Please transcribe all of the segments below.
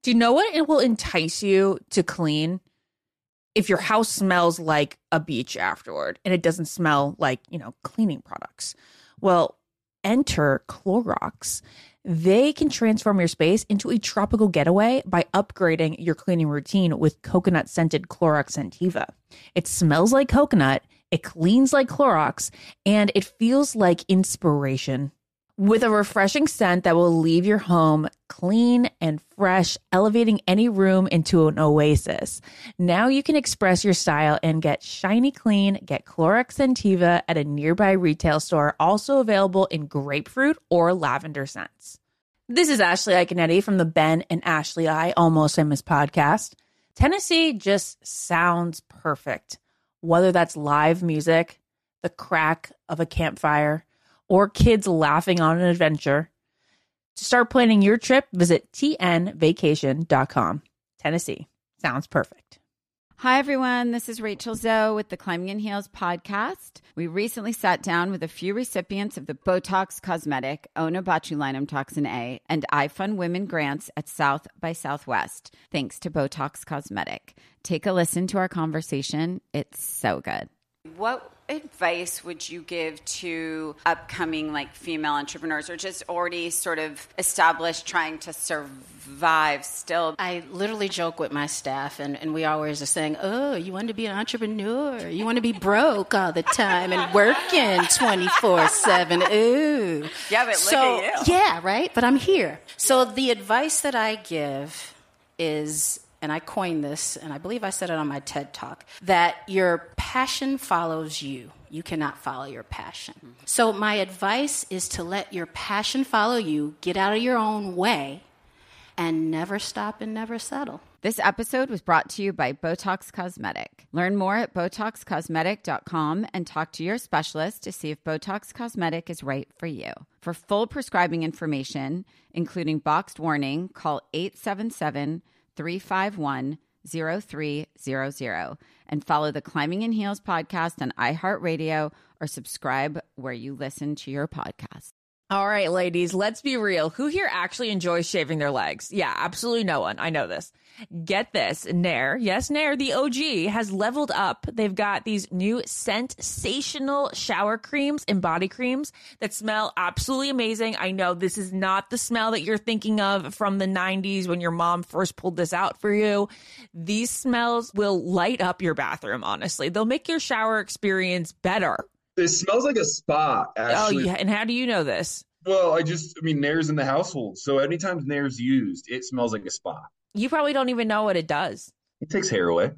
Do you know what it will entice you to clean? If your house smells like a beach afterward and it doesn't smell like, cleaning products. Well, enter Clorox. They can transform your space into a tropical getaway by upgrading your cleaning routine with coconut-scented Clorox Scentiva. It smells like coconut, it cleans like Clorox, and it feels like inspiration. With a refreshing scent that will leave your home clean and fresh, elevating any room into an oasis. Now you can express your style and get shiny clean. Get Clorox Scentiva at a nearby retail store, also available in grapefruit or lavender scents. This is Ashley Iconetti from the Ben and Ashley I Almost Famous podcast. Tennessee just sounds perfect, whether that's live music, the crack of a campfire, or kids laughing on an adventure. To start planning your trip, visit tnvacation.com. Tennessee sounds perfect. Hi, everyone. This is Rachel Zoe with the Climbing in Heels podcast. We recently sat down with a few recipients of the Botox Cosmetic, Onabotulinum Toxin A, and iFund Women grants at South by Southwest, thanks to Botox Cosmetic. Take a listen to our conversation. It's so good. What advice would you give to upcoming female entrepreneurs or just already sort of established trying to survive still? I literally joke with my staff and we always are saying, oh, you want to be an entrepreneur? You want to be broke all the time and working 24/7. Ooh. Yeah, but look at you. Yeah, right? But I'm here. So the advice that I give is, and I coined this, and I believe I said it on my TED Talk, that your passion follows you. You cannot follow your passion. Mm-hmm. So my advice is to let your passion follow you, get out of your own way, and never stop and never settle. This episode was brought to you by Botox Cosmetic. Learn more at BotoxCosmetic.com and talk to your specialist to see if Botox Cosmetic is right for you. For full prescribing information, including boxed warning, call 877-351-0300 and follow the Climbing in Heels podcast on iHeartRadio or subscribe where you listen to your podcast. All right, ladies, let's be real. Who here actually enjoys shaving their legs? Yeah, absolutely no one. I know this. Get this. Nair, yes, Nair, the OG, has leveled up. They've got these new sensational shower creams and body creams that smell absolutely amazing. I know this is not the smell that you're thinking of from the 90s when your mom first pulled this out for you. These smells will light up your bathroom, honestly. They'll make your shower experience better. It smells like a spa, actually. Oh, yeah. And how do you know this? Well, Nair's in the household. So anytime Nair's used, it smells like a spa. You probably don't even know what it does. It takes hair away.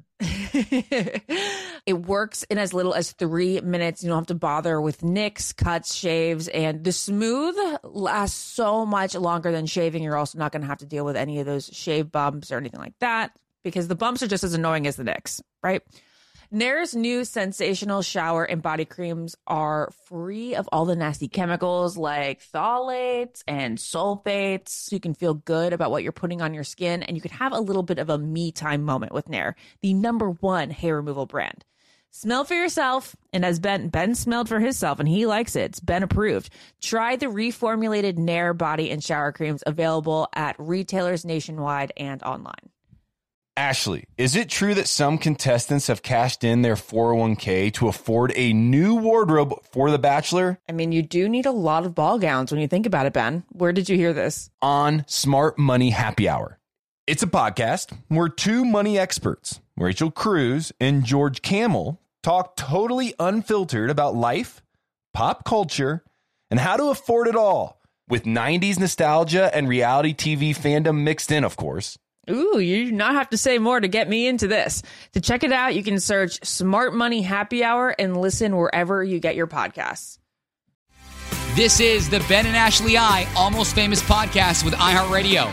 It works in as little as 3 minutes. You don't have to bother with nicks, cuts, shaves, and the smooth lasts so much longer than shaving. You're also not going to have to deal with any of those shave bumps or anything like that because the bumps are just as annoying as the nicks, right? Nair's new sensational shower and body creams are free of all the nasty chemicals like phthalates and sulfates. So you can feel good about what you're putting on your skin, and you can have a little bit of a me time moment with Nair, the #1 hair removal brand. Smell for yourself, and as Ben smelled for himself, and he likes it. It's Ben approved. Try the reformulated Nair body and shower creams available at retailers nationwide and online. Ashley, is it true that some contestants have cashed in their 401k to afford a new wardrobe for The Bachelor? I mean, you do need a lot of ball gowns when you think about it, Ben. Where did you hear this? On Smart Money Happy Hour. It's a podcast where two money experts, Rachel Cruz and George Kamel, talk totally unfiltered about life, pop culture, and how to afford it all, with 90s nostalgia and reality TV fandom mixed in, of course. Ooh, you do not have to say more to get me into this. To check it out, you can search Smart Money Happy Hour and listen wherever you get your podcasts. This is the Ben and Ashley I Almost Famous podcast with iHeartRadio.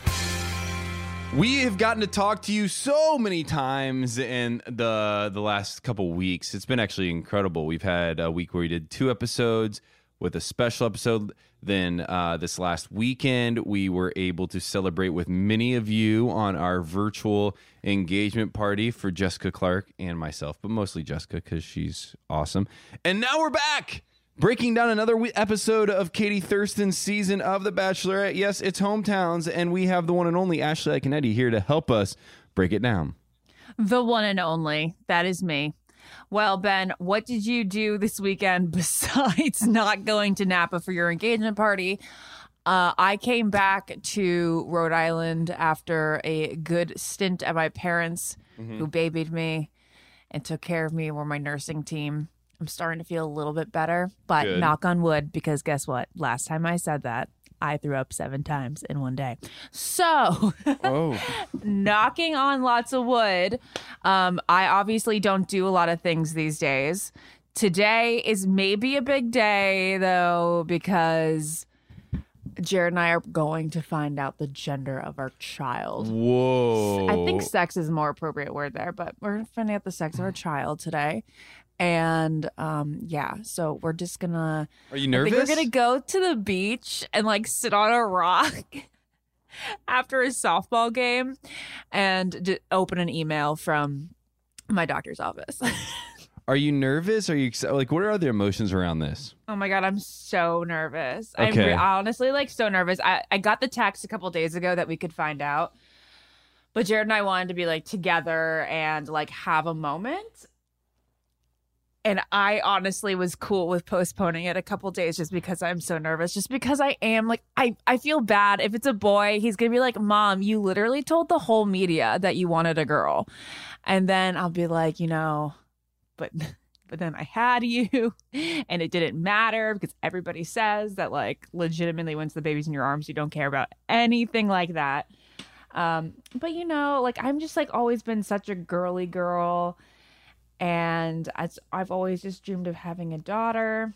We have gotten to talk to you so many times in the last couple weeks. It's been actually incredible. We've had a week where we did 2 episodes with a special episode. Then this last weekend, we were able to celebrate with many of you on our virtual engagement party for Jessica Clark and myself, but mostly Jessica because she's awesome. And now we're back. breaking down another episode of Katie Thurston's season of The Bachelorette. Yes, it's Hometowns, and we have the one and only Ashley Iaconetti here to help us break it down. The one and only. That is me. Well, Ben, what did you do this weekend besides not going to Napa for your engagement party? I came back to Rhode Island after a good stint at my parents, who babied me and took care of me. We're my nursing team. I'm starting to feel a little bit better, but Good. knock on wood, because guess what? Last time I said that, I threw up 7 times in one day. So, knocking on lots of wood. I obviously don't do a lot of things these days. Today is maybe a big day, though, because Jared and I are going to find out the gender of our child. Whoa. I think sex is a more appropriate word there, but we're finding out the sex of our child today. And so we're just gonna. Are you nervous? I think we're gonna go to the beach and like sit on a rock after a softball game and open an email from my doctor's office. Are you nervous? Are you like, what are the emotions around this? Oh my God, I'm so nervous. Okay. I'm honestly like so nervous. I got the text a couple days ago that we could find out, but Jared and I wanted to be like together and like have a moment. And I honestly was cool with postponing it a couple days just because I'm so nervous. Just because I am like, I feel bad. If it's a boy, he's going to be like, Mom, you literally told the whole media that you wanted a girl. And then I'll be like, but then I had you and it didn't matter because everybody says that like legitimately once the baby's in your arms, you don't care about anything like that. But like I'm just like always been such a girly girl. And I've always just dreamed of having a daughter.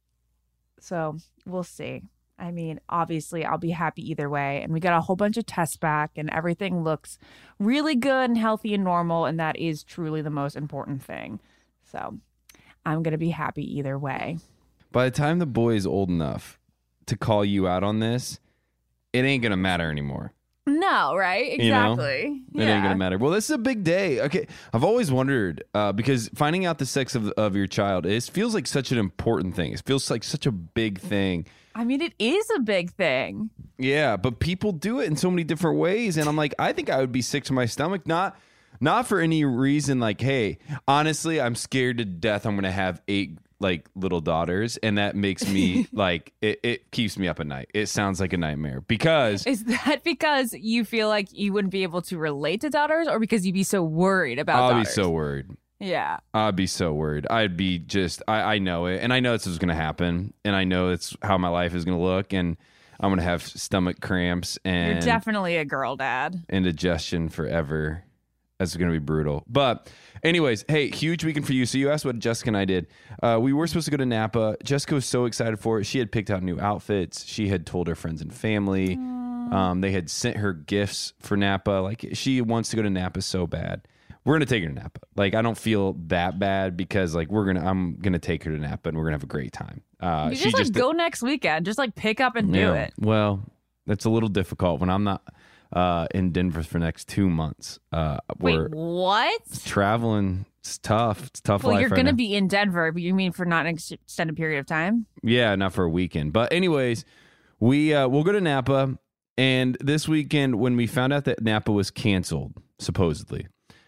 So we'll see. I mean, obviously, I'll be happy either way. And we got a whole bunch of tests back and everything looks really good and healthy and normal. And that is truly the most important thing. So I'm going to be happy either way. By the time the boy is old enough to call you out on this, it ain't going to matter anymore. No, right? Exactly. It ain't gonna matter. Well, this is a big day. Okay, I've always wondered because finding out the sex of your child feels like such an important thing. It feels like such a big thing. I mean, it is a big thing. Yeah, but people do it in so many different ways, and I'm like, I think I would be sick to my stomach, not for any reason. Like, hey, honestly, I'm scared to death. I'm gonna have 8 like little daughters, and that makes me like it keeps me up at night. It sounds like a nightmare. Because is that because you feel like you wouldn't be able to relate to daughters, or because you'd be so worried about daughters? I'll be so worried. Yeah, I'd be so worried. I'd be just I know it, and I know this is gonna happen, and I know it's how my life is gonna look, and I'm gonna have stomach cramps, and you're definitely a girl dad. Indigestion forever. That's going to be brutal. But anyways, hey, huge weekend for you. So you asked what Jessica and I did. We were supposed to go to Napa. Jessica was so excited for it. She had picked out new outfits. She had told her friends and family. They had sent her gifts for Napa. Like, she wants to go to Napa so bad. We're going to take her to Napa. Like, I don't feel that bad because like I'm going to take her to Napa and we're going to have a great time. You just go next weekend. Just like pick up and do it. Well, that's a little difficult when I'm not in Denver for the next 2 months. Wait, what? Traveling, it's tough. It's tough life. Well, you're right going to now. be in Denver, but you mean for not an extended period of time? Yeah, not for a weekend. But anyways, we'll go to Napa. And this weekend, when we found out that Napa was canceled, supposedly,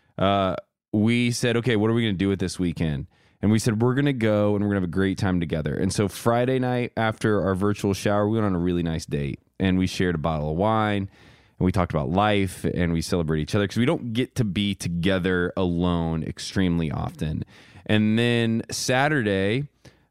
we said, okay, what are we going to do with this weekend? And we said, we're going to go and we're going to have a great time together. And so Friday night after our virtual shower, we went on a really nice date. And we shared a bottle of wine. And we talked about life and we celebrate each other because we don't get to be together alone extremely often. And then Saturday,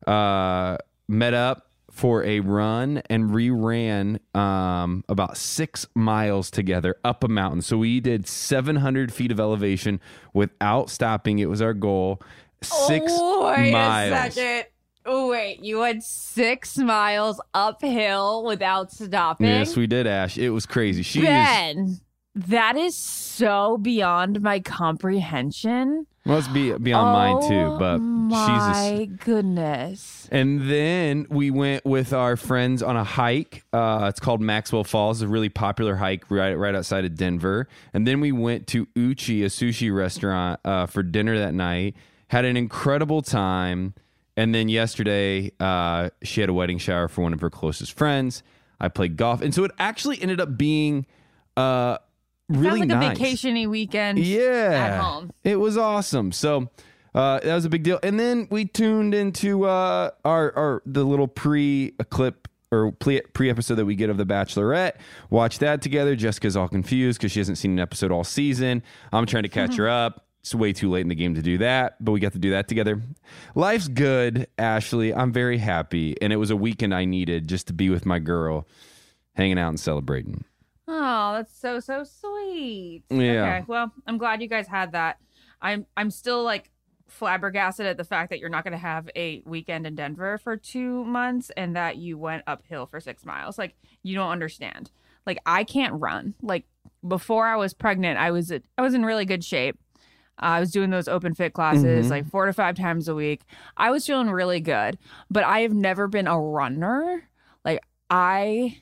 met up for a run and ran about 6 miles together up a mountain. So we did 700 feet of elevation without stopping. It was our goal. 6 wait miles. a second. Oh, wait, you went 6 miles uphill without stopping? Yes, we did, Ash. It was crazy. Ben, that is so beyond my comprehension. Must be beyond mine too, but my goodness. And then we went with our friends on a hike. It's called Maxwell Falls, a really popular hike right outside of Denver. And then we went to Uchi, a sushi restaurant, for dinner that night. Had an incredible time. And then yesterday, she had a wedding shower for one of her closest friends. I played golf. And so it actually ended up being really Sounds like nice. a vacation-y weekend Yeah. at home. It was awesome. So that was a big deal. And then we tuned into the little pre-clip or pre-episode that we get of The Bachelorette. Watched that together. Jessica's all confused because she hasn't seen an episode all season. I'm trying to catch her up. It's way too late in the game to do that, but we got to do that together. Life's good, Ashley. I'm very happy. And it was a weekend I needed just to be with my girl, hanging out and celebrating. Oh, that's so sweet. Yeah. Okay. Well, I'm glad you guys had that. I'm still like flabbergasted at the fact that you're not going to have a weekend in Denver for 2 months and that you went uphill for 6 miles. Like, you don't understand. Like, I can't run. Like, before I was pregnant, I was in really good shape. I was doing those open fit classes like 4 to 5 times a week. I was feeling really good, but I have never been a runner. Like, I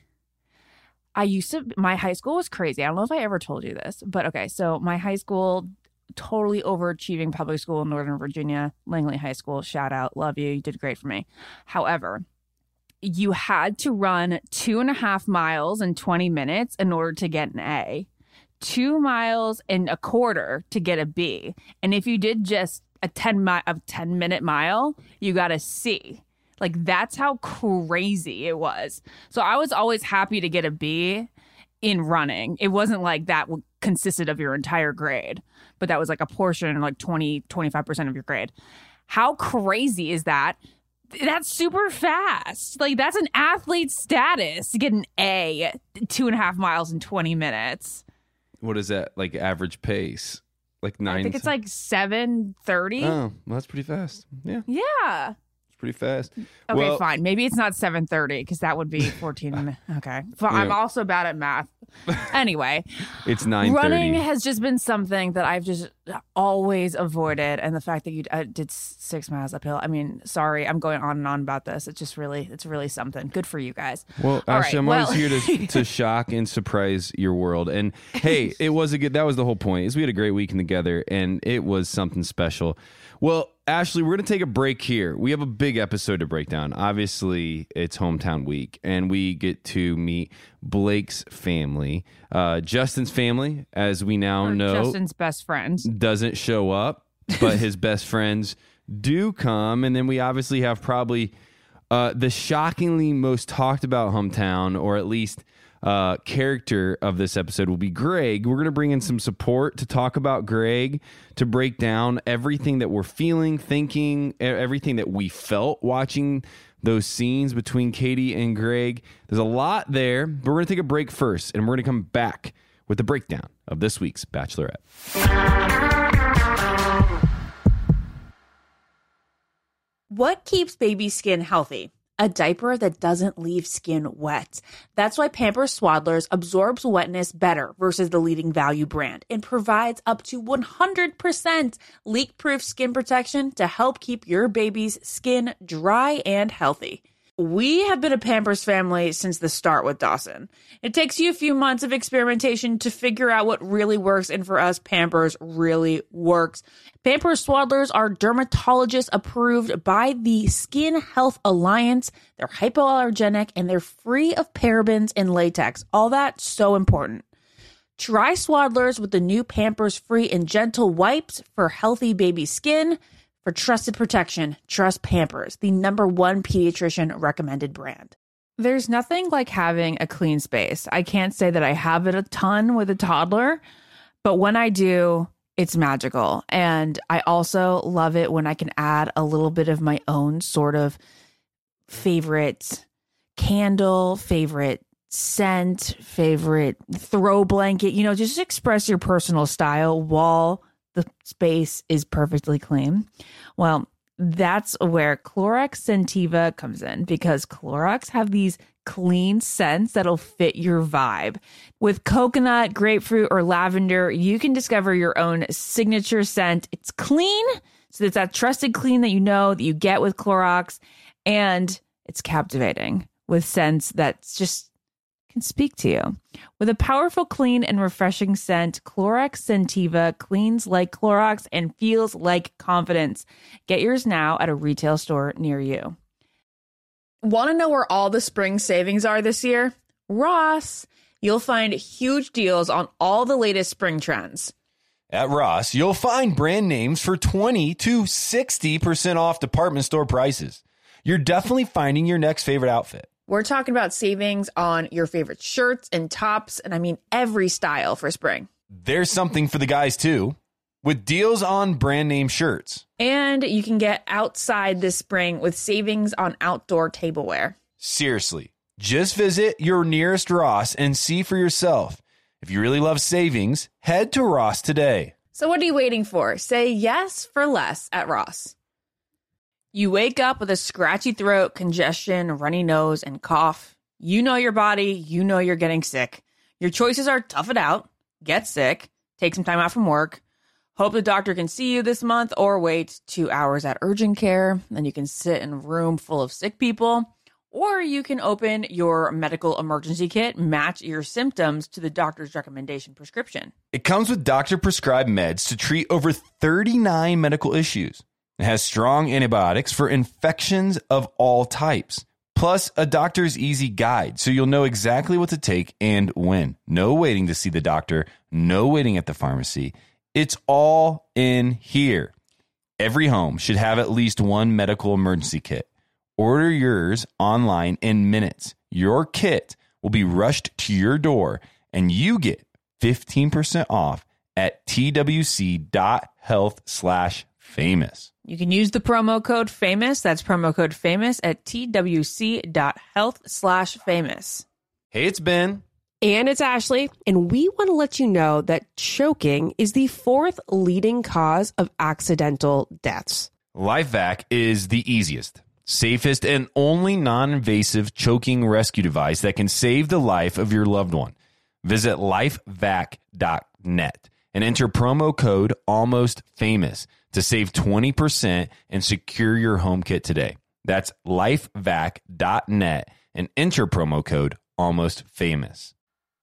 used to, my high school was crazy. I don't know if I ever told you this, but okay. So my high school, totally overachieving public school in Northern Virginia, Langley High School. Shout out. Love you. You did great for me. However, you had to run 2.5 miles in 20 minutes in order to get an A. 2 miles and a quarter to get a B. And if you did just a 10-minute mile, you got a C. Like, that's how crazy it was. So I was always happy to get a B in running. It wasn't like that consisted of your entire grade, but that was like a portion, like 25% of your grade. How crazy is that? That's super fast. Like, that's an athlete status to get an A, 2.5 miles in 20 minutes. What is that, like average pace? Like 9? I think it's like 7:30. Oh, well, that's pretty fast. Yeah, Yeah. it's pretty fast. Okay, Well, fine. Maybe it's not 7:30 because that would be 14. Okay. Well, I'm Yeah. also bad at math. Anyway, It's 9:30. running has just been something that I've just always avoided. And the fact that you did 6 miles uphill. I mean, sorry, I'm going on and on about this. It's really something. Good for you guys. Well, All Ashley, right, I'm well- always here to shock and surprise your world. And hey, that was the whole point, is we had a great weekend together and it was something special. Well, Ashley, we're going to take a break here. We have a big episode to break down. Obviously, it's hometown week, and we get to meet Blake's family. Justin's family, as we now Or know, Justin's best friends. doesn't show up, but his best friends do come. And then we obviously have probably the shockingly most talked about hometown, or at least character of this episode, will be Greg. We're going to bring in some support to talk about Greg, to break down everything that we're feeling, thinking, everything that we felt watching those scenes between Katie and Greg. There's a lot there, but we're going to take a break first, and we're going to come back with the breakdown of this week's Bachelorette. What keeps baby skin healthy? A diaper that doesn't leave skin wet. That's why Pampers Swaddlers absorbs wetness better versus the leading value brand and provides up to 100% leak-proof skin protection to help keep your baby's skin dry and healthy. We have been a Pampers family since the start with Dawson. It takes you a few months of experimentation to figure out what really works, and for us, Pampers really works. Pampers Swaddlers are dermatologist approved by the Skin Health Alliance. They're hypoallergenic and they're free of parabens and latex. All that so important. Try Swaddlers with the new Pampers Free and Gentle wipes for healthy baby skin. For trusted protection, trust Pampers, the #1 pediatrician recommended brand. There's nothing like having a clean space. I can't say that I have it a ton with a toddler, but when I do, it's magical. And I also love it when I can add a little bit of my own sort of favorite candle, favorite scent, favorite throw blanket, just express your personal style while the space is perfectly clean. Well, that's where Clorox Scentiva comes in, because Clorox have these clean scents that'll fit your vibe. With coconut, grapefruit, or lavender, you can discover your own signature scent. It's clean, so it's that trusted clean that you get with Clorox, and it's captivating with scents that's just can speak to you. With a powerful, clean, and refreshing scent, Clorox Scentiva cleans like Clorox and feels like confidence. Get yours now at a retail store near you. Want to know where all the spring savings are this year? Ross. You'll find huge deals on all the latest spring trends. At Ross, you'll find brand names for 20 to 60% off department store prices. You're definitely finding your next favorite outfit. We're talking about savings on your favorite shirts and tops, and I mean every style for spring. There's something for the guys too, with deals on brand name shirts. And you can get outside this spring with savings on outdoor tableware. Seriously, just visit your nearest Ross and see for yourself. If you really love savings, head to Ross today. So what are you waiting for? Say yes for less at Ross. You wake up with a scratchy throat, congestion, runny nose, and cough. You know your body. You know you're getting sick. Your choices are tough it out, get sick, take some time out from work, hope the doctor can see you this month, or wait 2 hours at urgent care. Then you can sit in a room full of sick people. Or you can open your medical emergency kit, match your symptoms to the doctor's recommendation prescription. It comes with doctor-prescribed meds to treat over 39 medical issues. It has strong antibiotics for infections of all types, plus a doctor's easy guide, so you'll know exactly what to take and when. No waiting to see the doctor, no waiting at the pharmacy. It's all in here. Every home should have at least one medical emergency kit. Order yours online in minutes. Your kit will be rushed to your door, and you get 15% off at twc.health/famous. You can use the promo code FAMOUS. That's promo code FAMOUS at twc.health/famous. Hey, it's Ben. And it's Ashley. And we want to let you know that choking is the 4th leading cause of accidental deaths. LifeVac is the easiest, safest, and only non-invasive choking rescue device that can save the life of your loved one. Visit lifevac.net and enter promo code ALMOSTFAMOUS to save 20% and secure your home kit today. That's lifevac.net and enter promo code ALMOSTFAMOUS.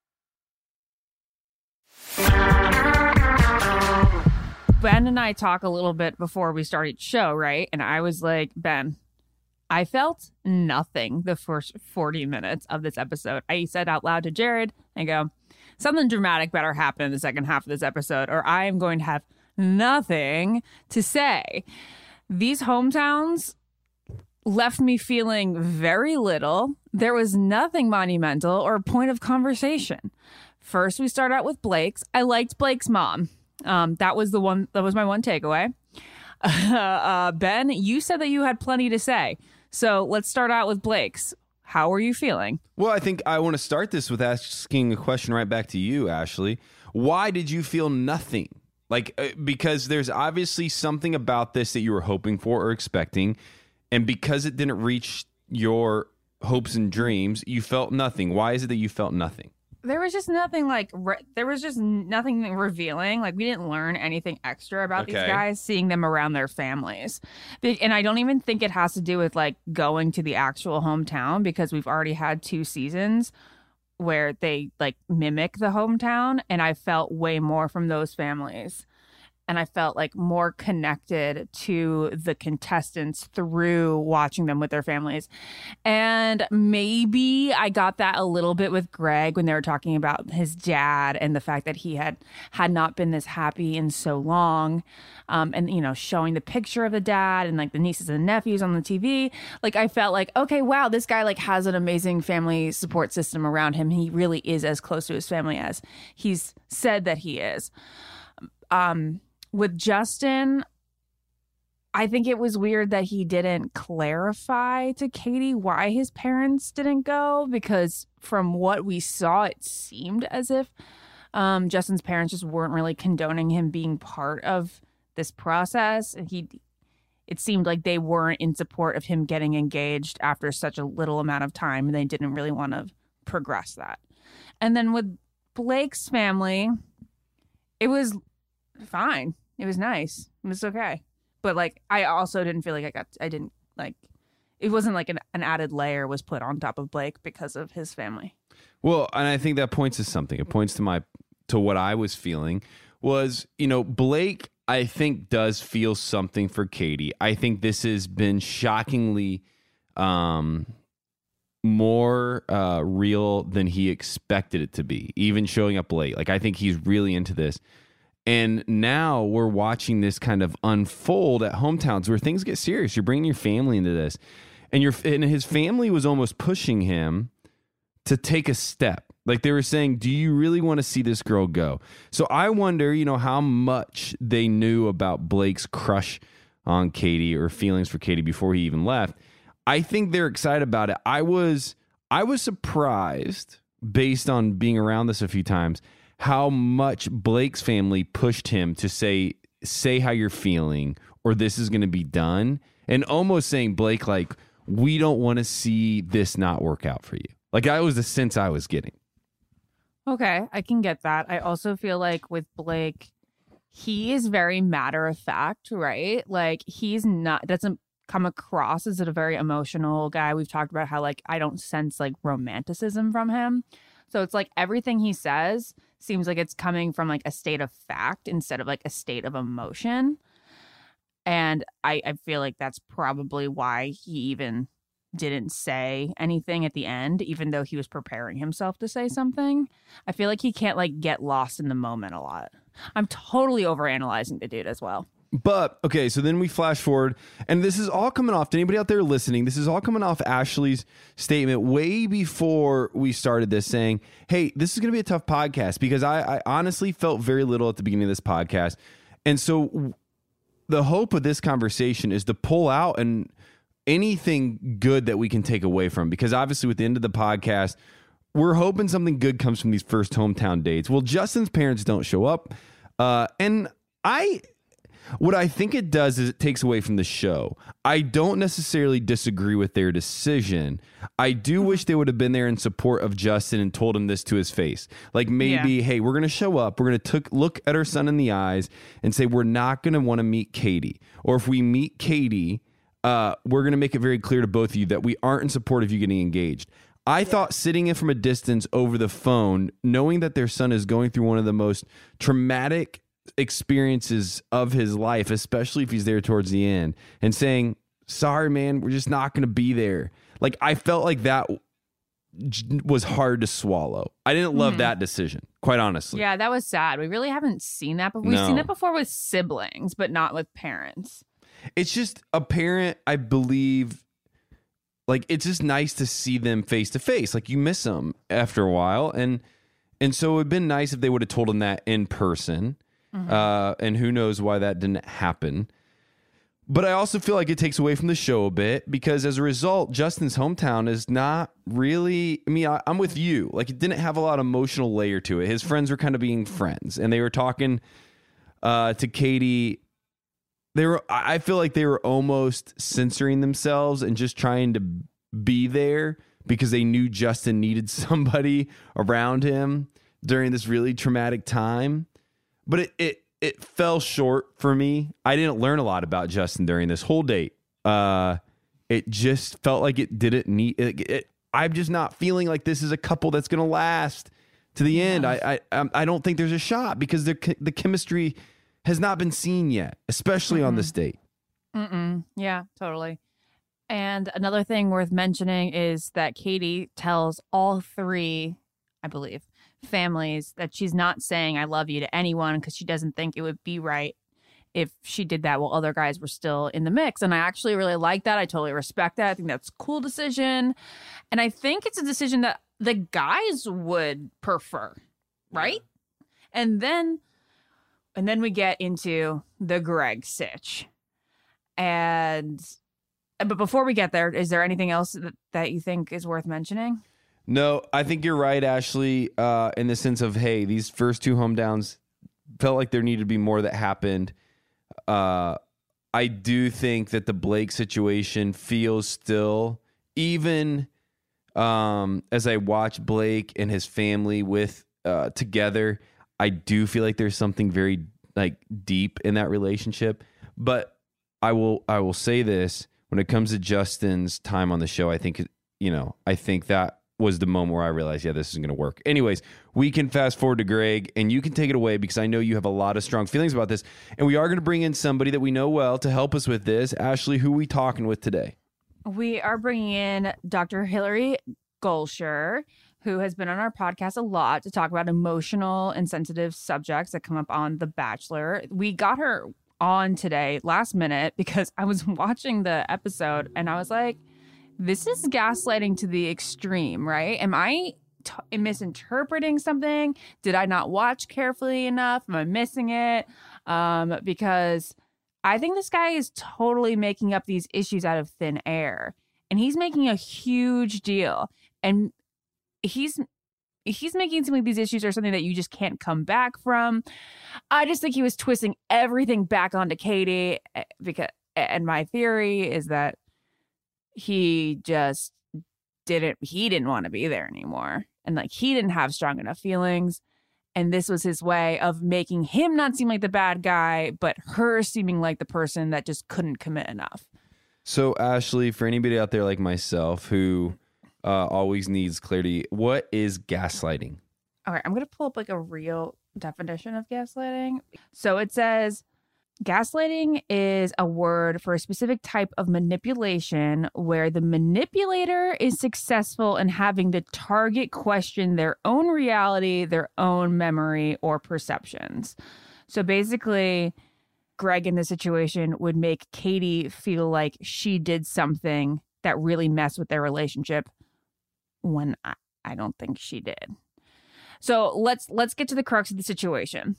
Ben and I talk a little bit before we start each show, right? And I was like, Ben, I felt nothing the first 40 minutes of this episode. I said out loud to Jared, I go, something dramatic better happen in the second half of this episode, or I am going to have nothing to say. These hometowns left me feeling very little. There was nothing monumental or a point of conversation. First, we start out with Blake's. I liked Blake's mom. That was my one takeaway. Ben, you said that you had plenty to say. So let's start out with Blake's. How are you feeling? Well, I think I want to start this with asking a question right back to you, Ashley. Why did you feel nothing? Because there's obviously something about this that you were hoping for or expecting, and because it didn't reach your hopes and dreams, you felt nothing. Why is it that you felt nothing? There was just nothing nothing revealing. Like, we didn't learn anything extra about these guys, seeing them around their families. And I don't even think it has to do with like going to the actual hometown, because we've already had 2 seasons where they like mimic the hometown, and I felt way more from those families. And I felt like more connected to the contestants through watching them with their families. And maybe I got that a little bit with Greg when they were talking about his dad and the fact that he had not been this happy in so long. And, you know, showing the picture of the dad and like the nieces and nephews on the TV. Like, I felt like, okay, wow, this guy like has an amazing family support system around him. He really is as close to his family as he's said that he is. With Justin, I think it was weird that he didn't clarify to Katie why his parents didn't go, because from what we saw, it seemed as if Justin's parents just weren't really condoning him being part of this process. It seemed like they weren't in support of him getting engaged after such a little amount of time, and they didn't really want to progress that. And then with Blake's family, it was fine. It was nice. It was okay. But like, I also didn't feel like it wasn't like an added layer was put on top of Blake because of his family. Well, and I think that points to something. It points to what I was feeling was, Blake, I think, does feel something for Katie. I think this has been shockingly more real than he expected it to be, even showing up late. Like, I think he's really into this. And now we're watching this kind of unfold at Hometowns where things get serious. You're bringing your family into this. And his family was almost pushing him to take a step. Like, they were saying, do you really want to see this girl go? So I wonder, how much they knew about Blake's crush on Katie or feelings for Katie before he even left. I think they're excited about it. I was surprised, based on being around this a few times, how much Blake's family pushed him to say how you're feeling or this is going to be done. And almost saying, Blake, like, we don't want to see this not work out for you. Like, that was the sense I was getting. Okay, I can get that. I also feel like with Blake, he is very matter of fact, right? Like, doesn't come across as a very emotional guy. We've talked about how, like, I don't sense like romanticism from him. So it's like everything he says seems like it's coming from like a state of fact instead of like a state of emotion. And I feel like that's probably why he even didn't say anything at the end, even though he was preparing himself to say something. I feel like he can't like get lost in the moment a lot. I'm totally overanalyzing the dude as well. But, okay, so then we flash forward, and this is all coming off, to anybody out there listening, this is all coming off Ashley's statement way before we started this, saying, hey, this is going to be a tough podcast, because I honestly felt very little at the beginning of this podcast. And so the hope of this conversation is to pull out and anything good that we can take away from, because obviously with the end of the podcast, we're hoping something good comes from these first hometown dates. Well, Justin's parents don't show up, and what I think it does is it takes away from the show. I don't necessarily disagree with their decision. I do wish they would have been there in support of Justin and told him this to his face. Like, maybe, hey, we're going to show up. We're going to look at our son in the eyes and say, we're not going to want to meet Katie. Or if we meet Katie, we're going to make it very clear to both of you that we aren't in support of you getting engaged. I thought sitting in from a distance over the phone, knowing that their son is going through one of the most traumatic experiences of his life, especially if he's there towards the end, and saying, sorry, man, we're just not going to be there. Like, I felt like that was hard to swallow. I didn't love that decision, quite honestly. Yeah, that was sad. We really haven't seen that before. We've seen that before with siblings, but not with parents. It's just a parent, I believe, like, it's just nice to see them face to face. Like, you miss them after a while. And so it would have been nice if they would have told him that in person. And who knows why that didn't happen. But I also feel like it takes away from the show a bit, because as a result, Justin's hometown is not really, I mean, I'm with you. Like, it didn't have a lot of emotional layer to it. His friends were kind of being friends, and they were talking to Katie. I feel like they were almost censoring themselves and just trying to be there because they knew Justin needed somebody around him during this really traumatic time. But it fell short for me. I didn't learn a lot about Justin during this whole date. It just felt like it didn't need it. I'm just not feeling like this is a couple that's going to last to the end. I don't think there's a shot, because the chemistry has not been seen yet, especially on this date. Yeah, totally. And another thing worth mentioning is that Katie tells all three, I believe, families that she's not saying I love you to anyone, because she doesn't think it would be right if she did that while other guys were still in the mix. And I actually really like that. I totally respect that. I think that's a cool decision. And I think it's a decision that the guys would prefer, right? And then we get into the Greg sitch. But before we get there, is there anything else that you think is worth mentioning? No, I think you're right, Ashley, in the sense of, hey, these first two hometowns felt like there needed to be more that happened. I do think that the Blake situation feels still, even as I watch Blake and his family together, I do feel like there's something very like deep in that relationship. But I will say this. when it comes to Justin's time on the show, I think that was the moment where I realized, yeah, this isn't going to work. Anyways, we can fast forward to Greg, and you can take it away because I know you have a lot of strong feelings about this. And we are going to bring in somebody that we know well to help us with this. Ashley, who are we talking with today? We are bringing in Dr. Hillary Golsher, who has been on our podcast a lot to talk about emotional and sensitive subjects that come up on The Bachelor. We got her on today last minute because I was watching the episode and I was like, this is gaslighting to the extreme, right? Am I misinterpreting something? Did I not watch carefully enough? Am I missing it? Because I think this guy is totally making up these issues out of thin air, and he's making a huge deal. And he's making something, these issues are something that you just can't come back from. I just think he was twisting everything back onto Katie and my theory is that he just didn't want to be there anymore. And like, he didn't have strong enough feelings. And this was his way of making him not seem like the bad guy, but her seeming like the person that just couldn't commit enough. So Ashley, for anybody out there like myself who always needs clarity, what is gaslighting? All right, I'm going to pull up like a real definition of gaslighting. So it says, gaslighting is a word for a specific type of manipulation where the manipulator is successful in having the target question their own reality, their own memory, or perceptions. So basically, Greg in this situation would make Katie feel like she did something that really messed with their relationship when I don't think she did. So let's get to the crux of the situation.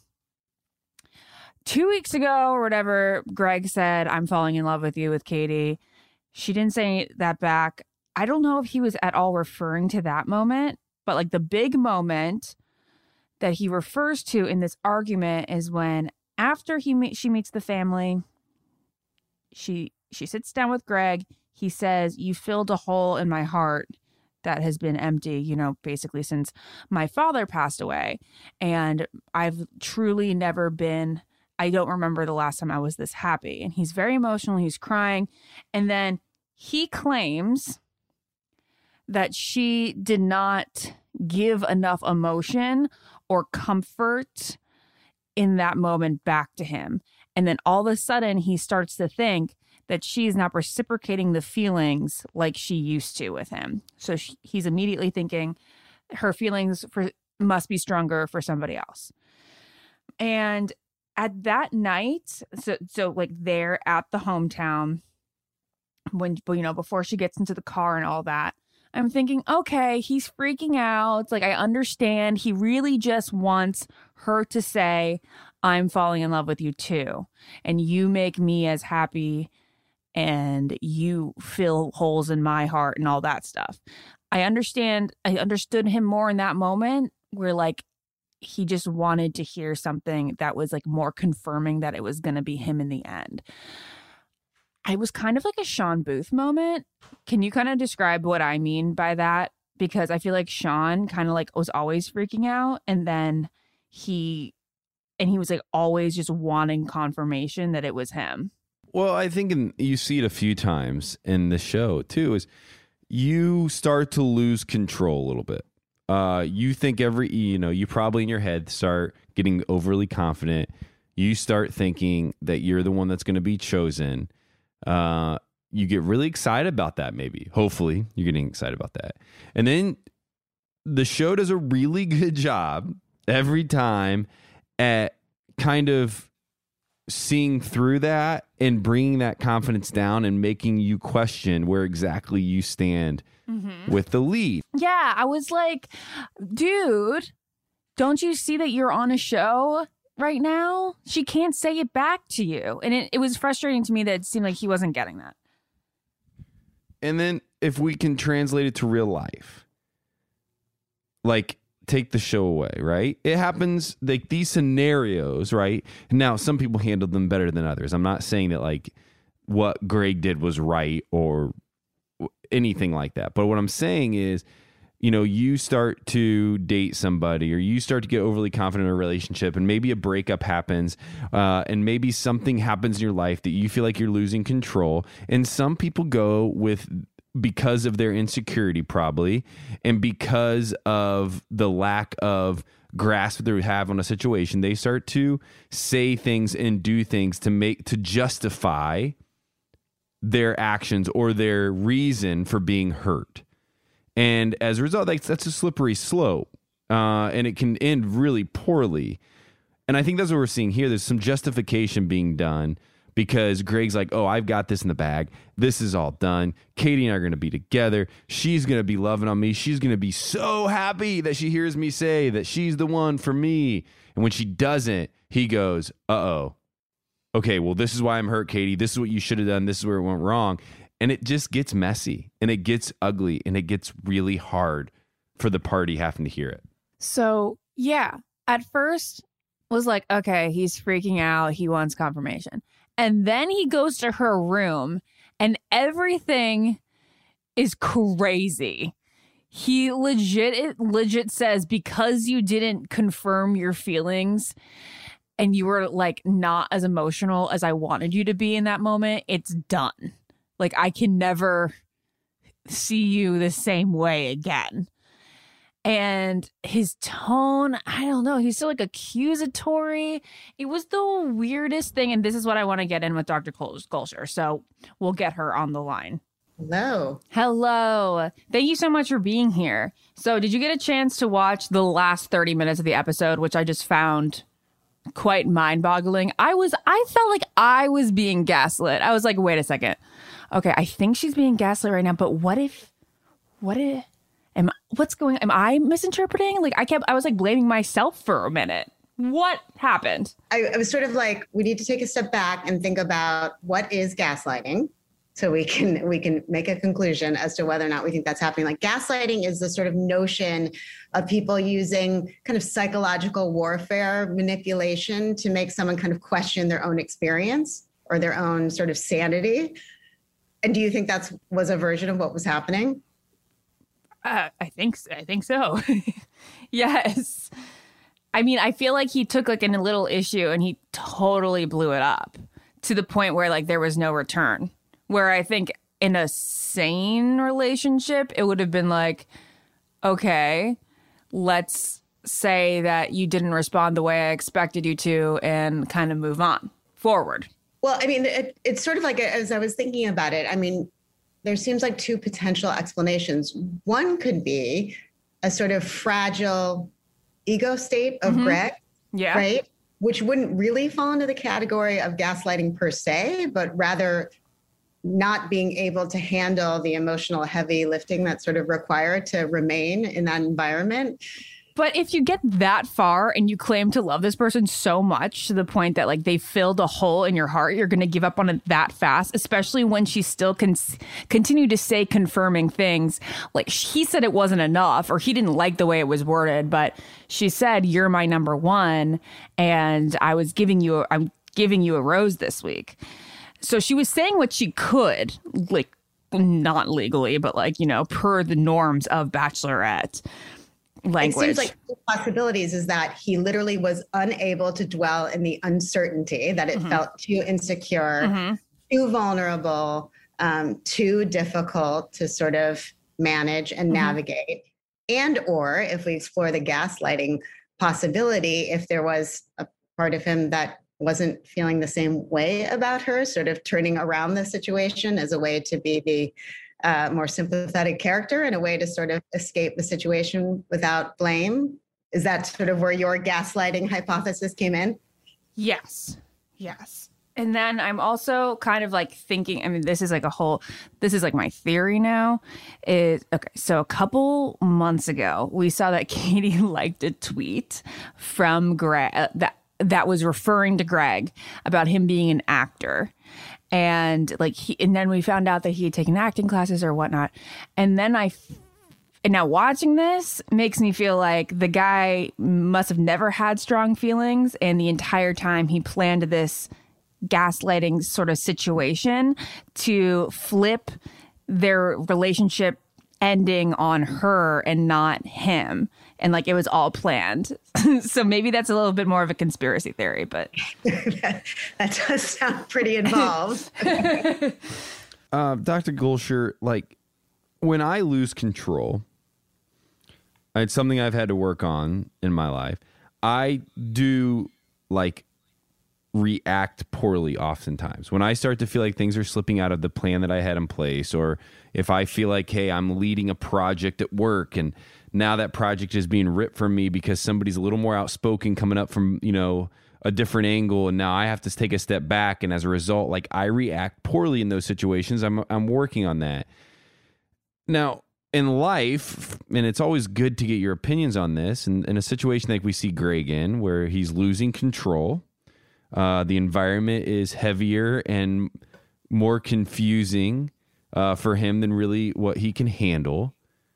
2 weeks ago or whatever, Greg said, I'm falling in love with you with Katie. She didn't say that back. I don't know if he was at all referring to that moment, but like the big moment that he refers to in this argument is when after she meets the family, she sits down with Greg. He says, you filled a hole in my heart that has been empty, basically since my father passed away. And I've truly never been, I don't remember the last time I was this happy. And he's very emotional. He's crying. And then he claims that she did not give enough emotion or comfort in that moment back to him. And then all of a sudden he starts to think that she's not reciprocating the feelings like she used to with him. So he's immediately thinking her feelings must be stronger for somebody else. And at that night, so like there at the hometown, when before she gets into the car and all that, I'm thinking, okay, he's freaking out. It's like, I understand. He really just wants her to say, I'm falling in love with you too. And you make me as happy and you fill holes in my heart and all that stuff. I understood him more in that moment where like he just wanted to hear something that was like more confirming that it was going to be him in the end. I was kind of like a Sean Booth moment. Can you kind of describe what I mean by that? Because I feel like Sean kind of like was always freaking out, and then he was like always just wanting confirmation that it was him. Well, I think you see it a few times in the show too, is you start to lose control a little bit. You think you probably in your head start getting overly confident. You start thinking that you're the one that's going to be chosen. You get really excited about that, maybe. Hopefully, you're getting excited about that. And then the show does a really good job every time at kind of seeing through that and bringing that confidence down and making you question where exactly you stand with the lead. Yeah, I was like, dude, don't you see that you're on a show right now? She can't say it back to you. And it was frustrating to me that it seemed like he wasn't getting that. And then if we can translate it to real life, like take the show away, right? It happens like these scenarios, right? Now, some people handled them better than others. I'm not saying that like what Greg did was right or anything like that. But what I'm saying is you start to date somebody, or you start to get overly confident in a relationship, and maybe a breakup happens, and maybe something happens in your life that you feel like you're losing control. And some people go because of their insecurity, probably, and because of the lack of grasp they have on a situation, they start to say things and do things to justify their actions or their reason for being hurt. And as a result, that's a slippery slope, and it can end really poorly. And I think that's what we're seeing here. There's some justification being done because Greg's like, oh, I've got this in the bag. This is all done. Katie and I are going to be together. She's going to be loving on me. She's going to be so happy that she hears me say that she's the one for me. And when she doesn't, he goes, uh-oh. Okay, well, this is why I'm hurt, Katie. This is what you should have done. This is where it went wrong. And it just gets messy, and it gets ugly, and it gets really hard for the party having to hear it. So, yeah, at first was like, okay, he's freaking out. He wants confirmation. And then he goes to her room, and everything is crazy. He legit says, because you didn't confirm your feelings and you were like not as emotional as I wanted you to be in that moment, it's done. Like, I can never see you the same way again. And his tone, I don't know, he's still like accusatory. It was the weirdest thing. And this is what I want to get in with Dr. Gulsher. So we'll get her on the line. Hello. Thank you so much for being here. So did you get a chance to watch the last 30 minutes of the episode, which I just found quite mind-boggling? I felt like I was being gaslit. I was like, wait a second. Okay, I think she's being gaslit right now, but what's going, am I misinterpreting? Like, I was like blaming myself for a minute. What happened? I was sort of like, we need to take a step back and think about what is gaslighting, so we can make a conclusion as to whether or not we think that's happening. Like, gaslighting is the sort of notion of people using kind of psychological warfare manipulation to make someone kind of question their own experience or their own sort of sanity. And do you think that was a version of what was happening? I think so. Yes. I mean, I feel like he took like a little issue and he totally blew it up to the point where like there was no return. Where I think in a sane relationship, it would have been like, okay, let's say that you didn't respond the way I expected you to and kind of move on forward. Well, I mean, it's sort of like, as I was thinking about it, I mean, there seems like two potential explanations. One could be a sort of fragile ego state of Greg, right? Which wouldn't really fall into the category of gaslighting per se, but rather not being able to handle the emotional heavy lifting that's sort of required to remain in that environment. But if you get that far and you claim to love this person so much to the point that like they filled a hole in your heart, you're going to give up on it that fast, especially when she still continue to say confirming things. Like, he said it wasn't enough, or he didn't like the way it was worded, but she said, you're my number one, and I'm giving you a rose this week. So she was saying what she could, like, not legally, but like, per the norms of Bachelorette language. It seems like the possibilities is that he literally was unable to dwell in the uncertainty, that it felt too insecure, too vulnerable, too difficult to sort of manage and navigate. And, or if we explore the gaslighting possibility, if there was a part of him that wasn't feeling the same way about her, sort of turning around the situation as a way to be the more sympathetic character and a way to sort of escape the situation without blame. Is that sort of where your gaslighting hypothesis came in? Yes. And then I'm also kind of like thinking, I mean, this is like my theory now. So a couple months ago, we saw that Katie liked a tweet from Greg that was referring to Greg about him being an actor. And like and then we found out that he had taken acting classes or whatnot. And then now watching this makes me feel like the guy must have never had strong feelings, and the entire time he planned this gaslighting sort of situation to flip their relationship ending on her and not him. And like it was all planned. So maybe that's a little bit more of a conspiracy theory, but that does sound pretty involved. Dr. Gulsher, like when I lose control, it's something I've had to work on in my life. I do like react poorly oftentimes. When I start to feel like things are slipping out of the plan that I had in place, or if I feel like, hey, I'm leading a project at work and now that project is being ripped from me because somebody's a little more outspoken coming up from, you know, a different angle, and now I have to take a step back, and as a result, like I react poorly in those situations. I'm working on that. Now, in life, and it's always good to get your opinions on this, and in a situation like we see Greg in, where he's losing control, the environment is heavier and more confusing for him than really what he can handle.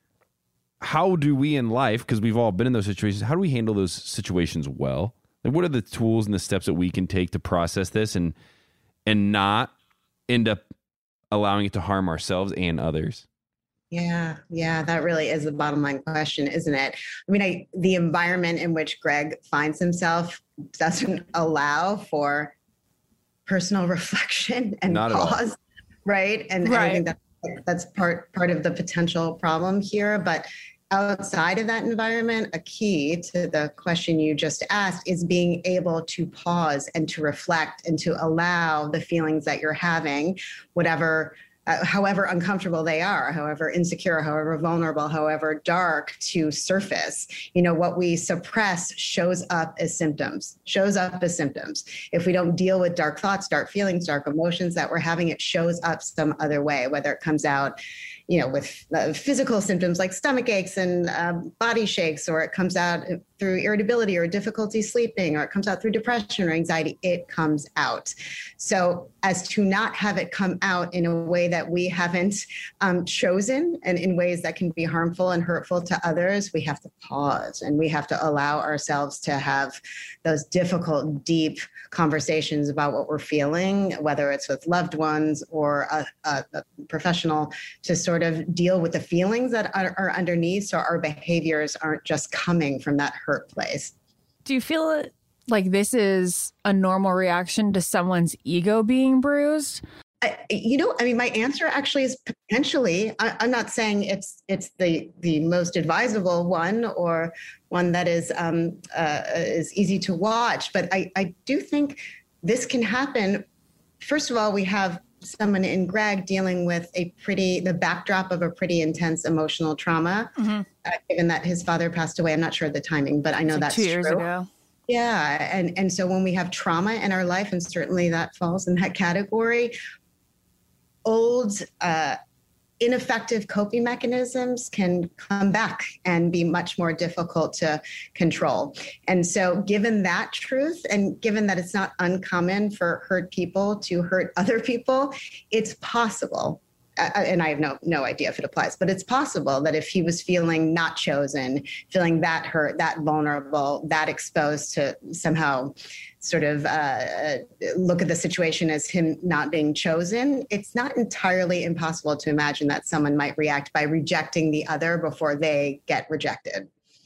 How do we in life, because we've all been in those situations, how do we handle those situations well? Like, what are the tools and the steps that we can take to process this and not end up allowing it to harm ourselves and others? Yeah, that really is the bottom line question, isn't it? I mean, the environment in which Greg finds himself doesn't allow for personal reflection and pause, right? And I think that's part of the potential problem here. But outside of that environment, a key to the question you just asked is being able to pause and to reflect and to allow the feelings that you're having, whatever however uncomfortable they are, however insecure, however vulnerable, however dark, to surface. You know, what we suppress shows up as symptoms. If we don't deal with dark thoughts, dark feelings, dark emotions that we're having, it shows up some other way, whether it comes out, you know, with physical symptoms like stomach aches and body shakes, or it comes out through irritability or difficulty sleeping, or it comes out through depression or anxiety. It comes out. So as to not have it come out in a way that we haven't chosen, and in ways that can be harmful and hurtful to others, we have to pause and we have to allow ourselves to have those difficult, deep conversations about what we're feeling, whether it's with loved ones or a professional, to sort of deal with the feelings that are underneath, so our behaviors aren't just coming from that hurt place. Do you feel like this is a normal reaction to someone's ego being bruised? My answer actually is potentially. I'm not saying it's the most advisable one or one that is easy to watch, but I do think this can happen. First of all, we have someone in Greg dealing with the backdrop of a pretty intense emotional trauma, given that his father passed away. I'm not sure of the timing, but I know that's 2 years ago. Yeah. And so when we have trauma in our life, and certainly that falls in that category, old, ineffective coping mechanisms can come back and be much more difficult to control. And so given that truth, and given that it's not uncommon for hurt people to hurt other people, it's possible, and I have no idea if it applies, but it's possible that if he was feeling not chosen, feeling that hurt, that vulnerable, that exposed, to somehow sort of look at the situation as him not being chosen, it's not entirely impossible to imagine that someone might react by rejecting the other before they get rejected.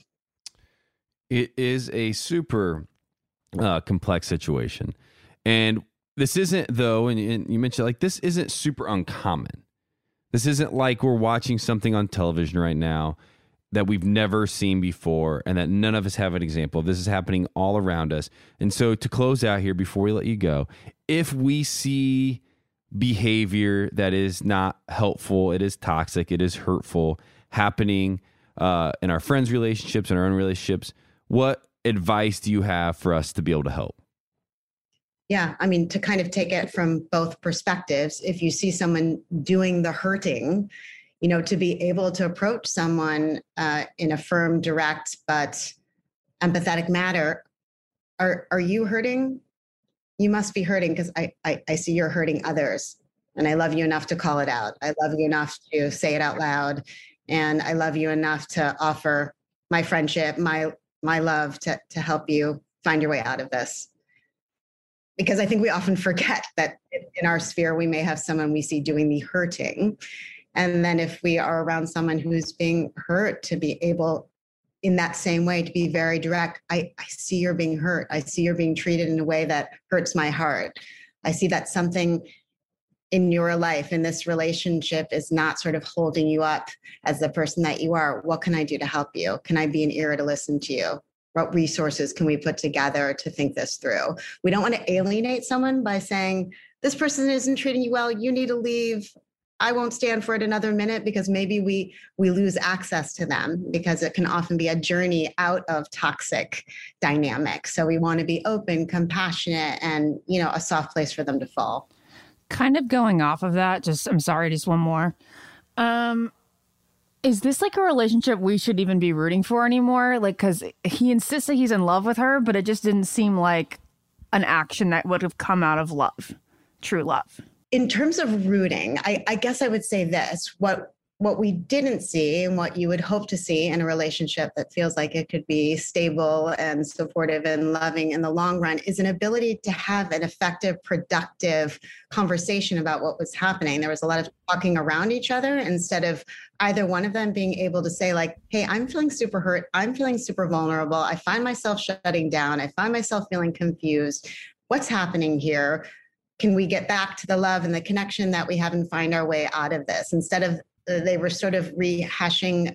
It is a super complex situation. And this isn't, though, and you mentioned, like, this isn't super uncommon. This isn't like we're watching something on television right now that we've never seen before and that none of us have an example of. This is happening all around us. And so to close out here, before we let you go, if we see behavior that is not helpful, it is toxic, it is hurtful, happening in our friends' relationships and our own relationships, what advice do you have for us to be able to help? Yeah, I mean, to kind of take it from both perspectives, if you see someone doing the hurting, you know, to be able to approach someone in a firm, direct, but empathetic manner. Are you hurting? You must be hurting, because I see you're hurting others. And I love you enough to call it out. I love you enough to say it out loud. And I love you enough to offer my friendship, my love to help you find your way out of this. Because I think we often forget that in our sphere, we may have someone we see doing the hurting. And then if we are around someone who's being hurt, to be able in that same way to be very direct. I see you're being hurt. I see you're being treated in a way that hurts my heart. I see that something in your life, in this relationship, is not sort of holding you up as the person that you are. What can I do to help you? Can I be an ear to listen to you? What resources can we put together to think this through? We don't want to alienate someone by saying, this person isn't treating you well, you need to leave. I won't stand for it another minute, because maybe we lose access to them, because it can often be a journey out of toxic dynamics. So we want to be open, compassionate, and, a soft place for them to fall. Kind of going off of that, just one more. Is this like a relationship we should even be rooting for anymore? Like, because he insists that he's in love with her, but it just didn't seem like an action that would have come out of love, true love. In terms of rooting, I guess I would say this. What we didn't see, and what you would hope to see in a relationship that feels like it could be stable and supportive and loving in the long run, is an ability to have an effective, productive conversation about what was happening. There was a lot of talking around each other instead of either one of them being able to say, like, hey, I'm feeling super hurt. I'm feeling super vulnerable. I find myself shutting down. I find myself feeling confused. What's happening here? Can we get back to the love and the connection that we have and find our way out of this? Instead of they were sort of rehashing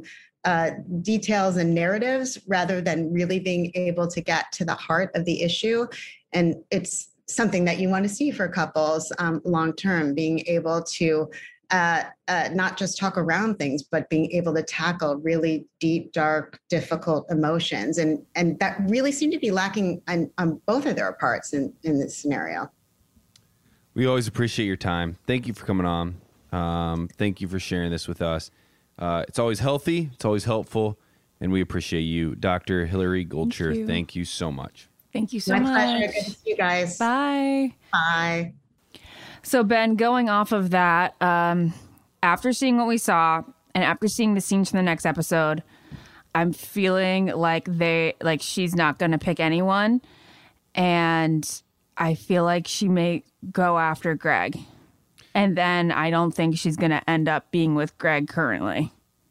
details and narratives rather than really being able to get to the heart of the issue. And it's something that you want to see for couples long term, being able to not just talk around things, but being able to tackle really deep, dark, difficult emotions. And that really seemed to be lacking on both of their parts in this scenario. We always appreciate your time. Thank you for coming on. Thank you for sharing this with us. It's always healthy. It's always helpful. And we appreciate you. Dr. Hillary Goldshire, thank you so much. Thank you so much. My pleasure. Good to see you guys. Bye. Bye. So, Ben, going off of that, after seeing what we saw and after seeing the scenes from the next episode, I'm feeling like she's not going to pick anyone. And I feel like she may go after Greg. And then I don't think she's going to end up being with Greg currently.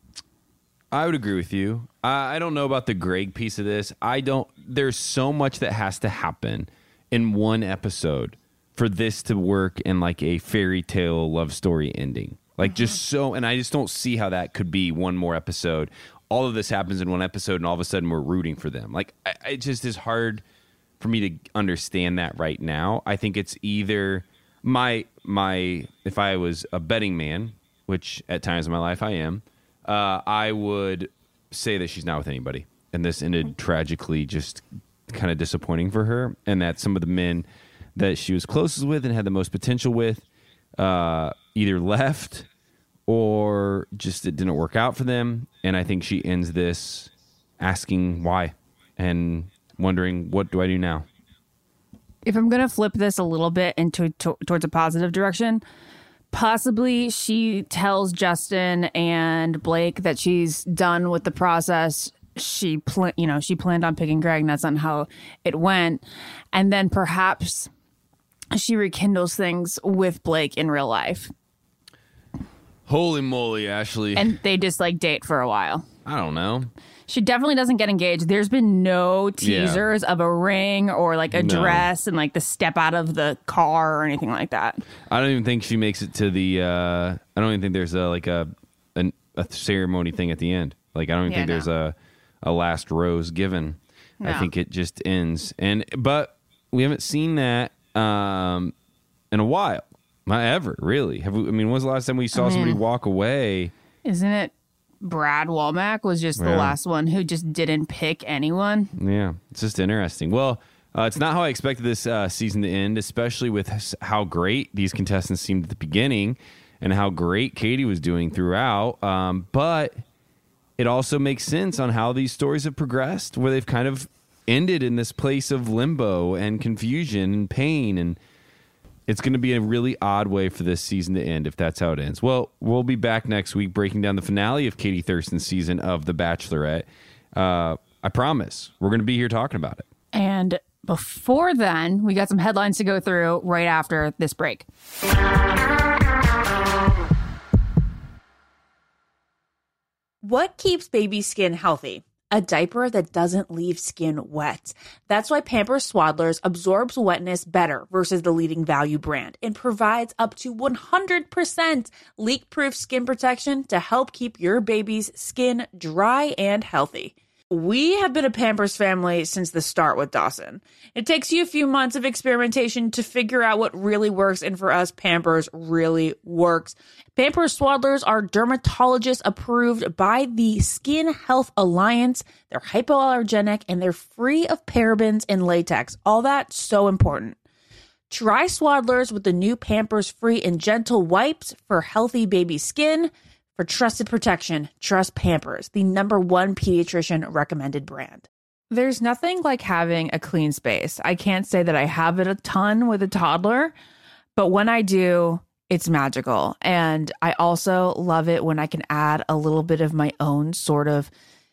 I would agree with you. I don't know about the Greg piece of this. There's so much that has to happen in one episode for this to work in like a fairy tale love story ending. Like and I just don't see how that could be one more episode. All of this happens in one episode and all of a sudden we're rooting for them. Like it just is hard for me to understand that right now. I think it's either my if I was a betting man, which at times in my life I am, I would say that she's not with anybody. And this ended tragically, just kind of disappointing for her. And that some of the men that she was closest with and had the most potential with either left or just it didn't work out for them. And I think she ends this asking why and wondering, what do I do now? If I'm going to flip this a little bit towards a positive direction, possibly she tells Justin and Blake that she's done with the process. She planned on picking Greg, and that's not how it went. And then perhaps she rekindles things with Blake in real life. Holy moly, Ashley. And they just date for a while. I don't know. She definitely doesn't get engaged. There's been no teasers of a ring or a dress and the step out of the car or anything like that. I don't even think she makes it to the I don't even think there's a ceremony thing at the end. I don't even think there's a last rose given. No. I think it just ends. But we haven't seen that in a while. Not ever, really. When was the last time we saw somebody walk away? Isn't it Brad Womack was just the last one who just didn't pick anyone? Yeah, it's just interesting. Well, it's not how I expected this season to end, especially with how great these contestants seemed at the beginning and how great Katie was doing throughout. But it also makes sense on how these stories have progressed, where they've kind of ended in this place of limbo and confusion and pain. And it's going to be a really odd way for this season to end if that's how it ends. Well, we'll be back next week breaking down the finale of Katie Thurston's season of The Bachelorette. I promise. We're going to be here talking about it. And before then, we got some headlines to go through right after this break. What keeps baby skin healthy? A diaper that doesn't leave skin wet. That's why Pampers Swaddlers absorbs wetness better versus the leading value brand and provides up to 100% leak-proof skin protection to help keep your baby's skin dry and healthy. We have been a Pampers family since the start with Dawson. It takes you a few months of experimentation to figure out what really works, and for us, Pampers really works. Pampers Swaddlers are dermatologist approved by the Skin Health Alliance. They're hypoallergenic and they're free of parabens and latex. All that so important. Try Swaddlers with the new Pampers Free and Gentle wipes for healthy baby skin. For trusted protection, trust Pampers, the #1 pediatrician recommended brand. There's nothing like having a clean space. I can't say that I have it a ton with a toddler, but when I do, it's magical. And I also love it when I can add a little bit of my own sort of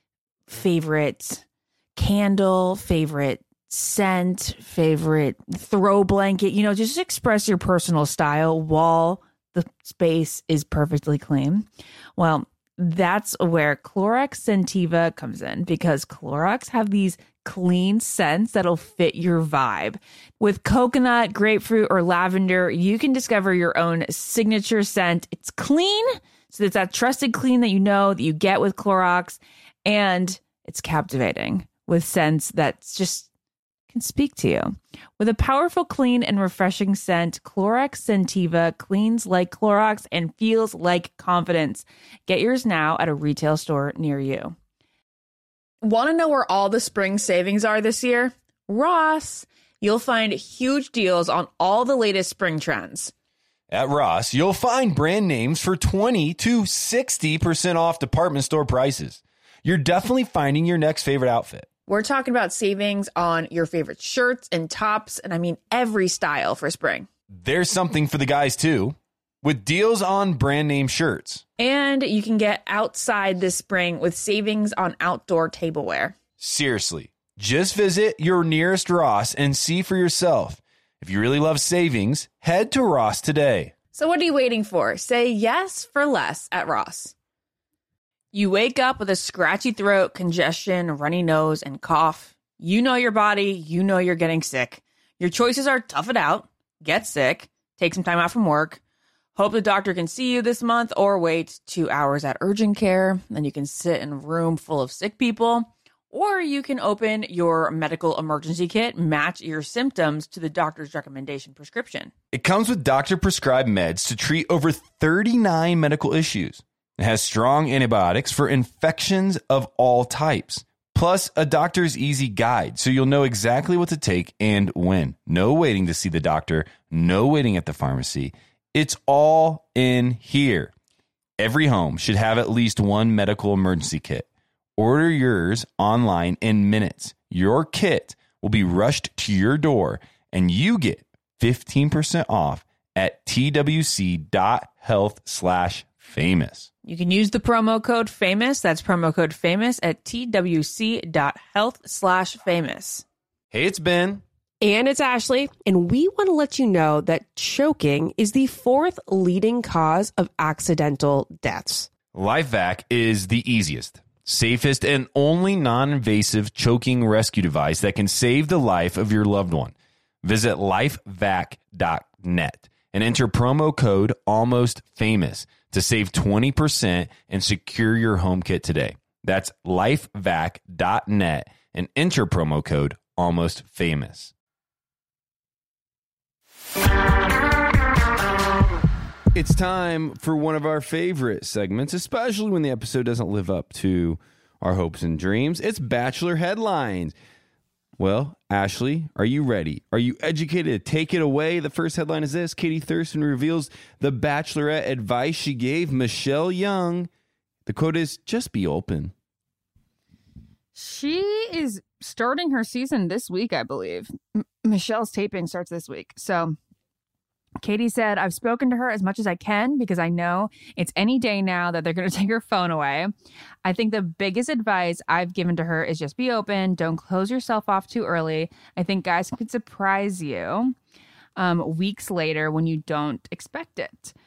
favorite candle, favorite scent, favorite throw blanket, just express your personal style while the space is perfectly clean. Well, that's where Clorox Scentiva comes in, because Clorox have these clean scents that'll fit your vibe. With coconut, grapefruit, or lavender, you can discover your own signature scent. It's clean, so it's that trusted clean that that you get with Clorox, and it's captivating with scents that's just can speak to you. With a powerful, clean, and refreshing scent, Clorox Scentiva cleans like Clorox and feels like confidence. Get yours now at a retail store near you. Want to know where all the spring savings are this year? Ross. You'll find huge deals on all the latest spring trends. At Ross, you'll find brand names for 20 to 60% off department store prices. You're definitely finding your next favorite outfit. We're talking about savings on your favorite shirts and tops, and I mean every style for spring. There's something for the guys, too, with deals on brand name shirts. And you can get outside this spring with savings on outdoor tableware. Seriously, just visit your nearest Ross and see for yourself. If you really love savings, head to Ross today. So what are you waiting for? Say yes for less at Ross. You wake up with a scratchy throat, congestion, runny nose, and cough. You know your body. You know you're getting sick. Your choices are tough it out, get sick, take some time out from work, hope the doctor can see you this month, or wait 2 hours at urgent care. Then you can sit in a room full of sick people. Or you can open your medical emergency kit, match your symptoms to the doctor's recommendation prescription. It comes with doctor-prescribed meds to treat over 39 medical issues. It has strong antibiotics for infections of all types, plus a doctor's easy guide, so you'll know exactly what to take and when. No waiting to see the doctor, no waiting at the pharmacy. It's all in here. Every home should have at least one medical emergency kit. Order yours online in minutes. Your kit will be rushed to your door, and you get 15% off at twc.health/famous. You can use the promo code FAMOUS. That's promo code FAMOUS at twc.health/famous. Hey, it's Ben. And it's Ashley. And we want to let you know that choking is the 4th leading cause of accidental deaths. LifeVac is the easiest, safest, and only non-invasive choking rescue device that can save the life of your loved one. Visit lifevac.net and enter promo code ALMOSTFAMOUS to save 20% and secure your home kit today. That's lifevac.net and enter promo code ALMOSTFAMOUS. It's time for one of our favorite segments, especially when the episode doesn't live up to our hopes and dreams. It's Bachelor Headlines. Well, Ashley, are you ready? Are you educated? Take it away. The first headline is this. Katie Thurston reveals the Bachelorette advice she gave Michelle Young. The quote is, just be open. She is starting her season this week, I believe. Michelle's taping starts this week. So Katie said, I've spoken to her as much as I can because I know it's any day now that they're going to take her phone away. I think the biggest advice I've given to her is just be open. Don't close yourself off too early. I think guys could surprise you weeks later when you don't expect it.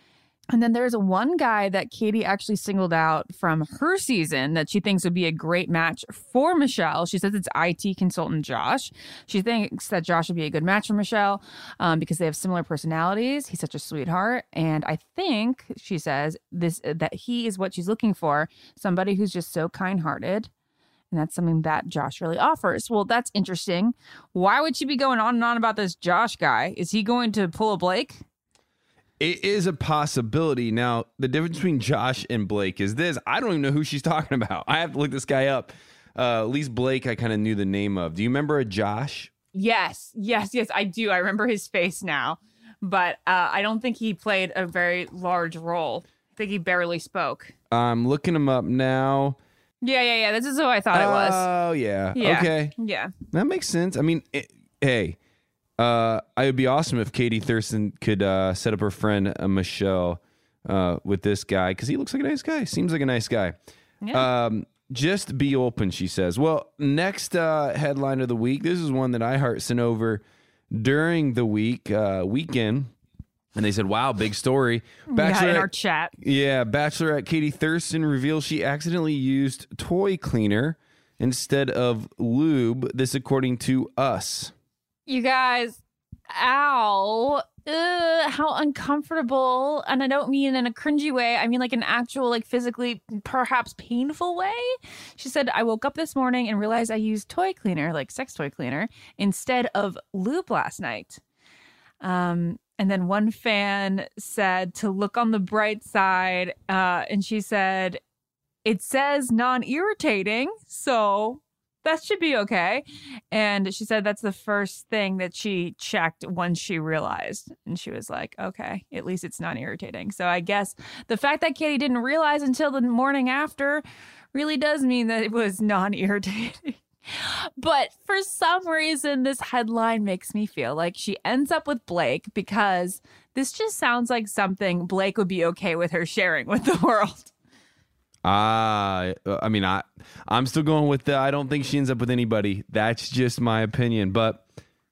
And then there's one guy that Katie actually singled out from her season that she thinks would be a great match for Michelle. She says it's IT consultant Josh. She thinks that Josh would be a good match for Michelle because they have similar personalities. He's such a sweetheart. And I think, she says, that he is what she's looking for, somebody who's just so kind-hearted. And that's something that Josh really offers. Well, that's interesting. Why would she be going on and on about this Josh guy? Is he going to pull a Blake? It is a possibility. Now, the difference between Josh and Blake is this. I don't even know who she's talking about. I have to look this guy up. At least Blake, I kind of knew the name of. Do you remember a Josh? Yes, I do. I remember his face now. But I don't think he played a very large role. I think he barely spoke. I'm looking him up now. Yeah. This is who I thought it was. Oh, yeah. Okay. Yeah. That makes sense. I mean, hey. It would be awesome if Katie Thurston could set up her friend Michelle with this guy, because he looks like a nice guy. Seems like a nice guy. Yeah. Just be open, she says. Well, next headline of the week. This is one that iHeart sent over during the weekend. And they said, wow, big story. In our chat. Yeah, Bachelorette Katie Thurston reveals she accidentally used toy cleaner instead of lube. This according to Us. You guys, ow, how uncomfortable. And I don't mean in a cringy way. I mean like an actual, like physically, perhaps painful way. She said, I woke up this morning and realized I used toy cleaner, like sex toy cleaner, instead of lube last night. And then one fan said to look on the bright side. And she said, it says non-irritating, so that should be okay. And she said that's the first thing that she checked once she realized. And she was like, okay, at least it's not irritating. So I guess the fact that Katie didn't realize until the morning after really does mean that it was non-irritating. But for some reason, this headline makes me feel like she ends up with Blake, because this just sounds like something Blake would be okay with her sharing with the world. I mean, I'm still going with I don't think she ends up with anybody. That's just my opinion, but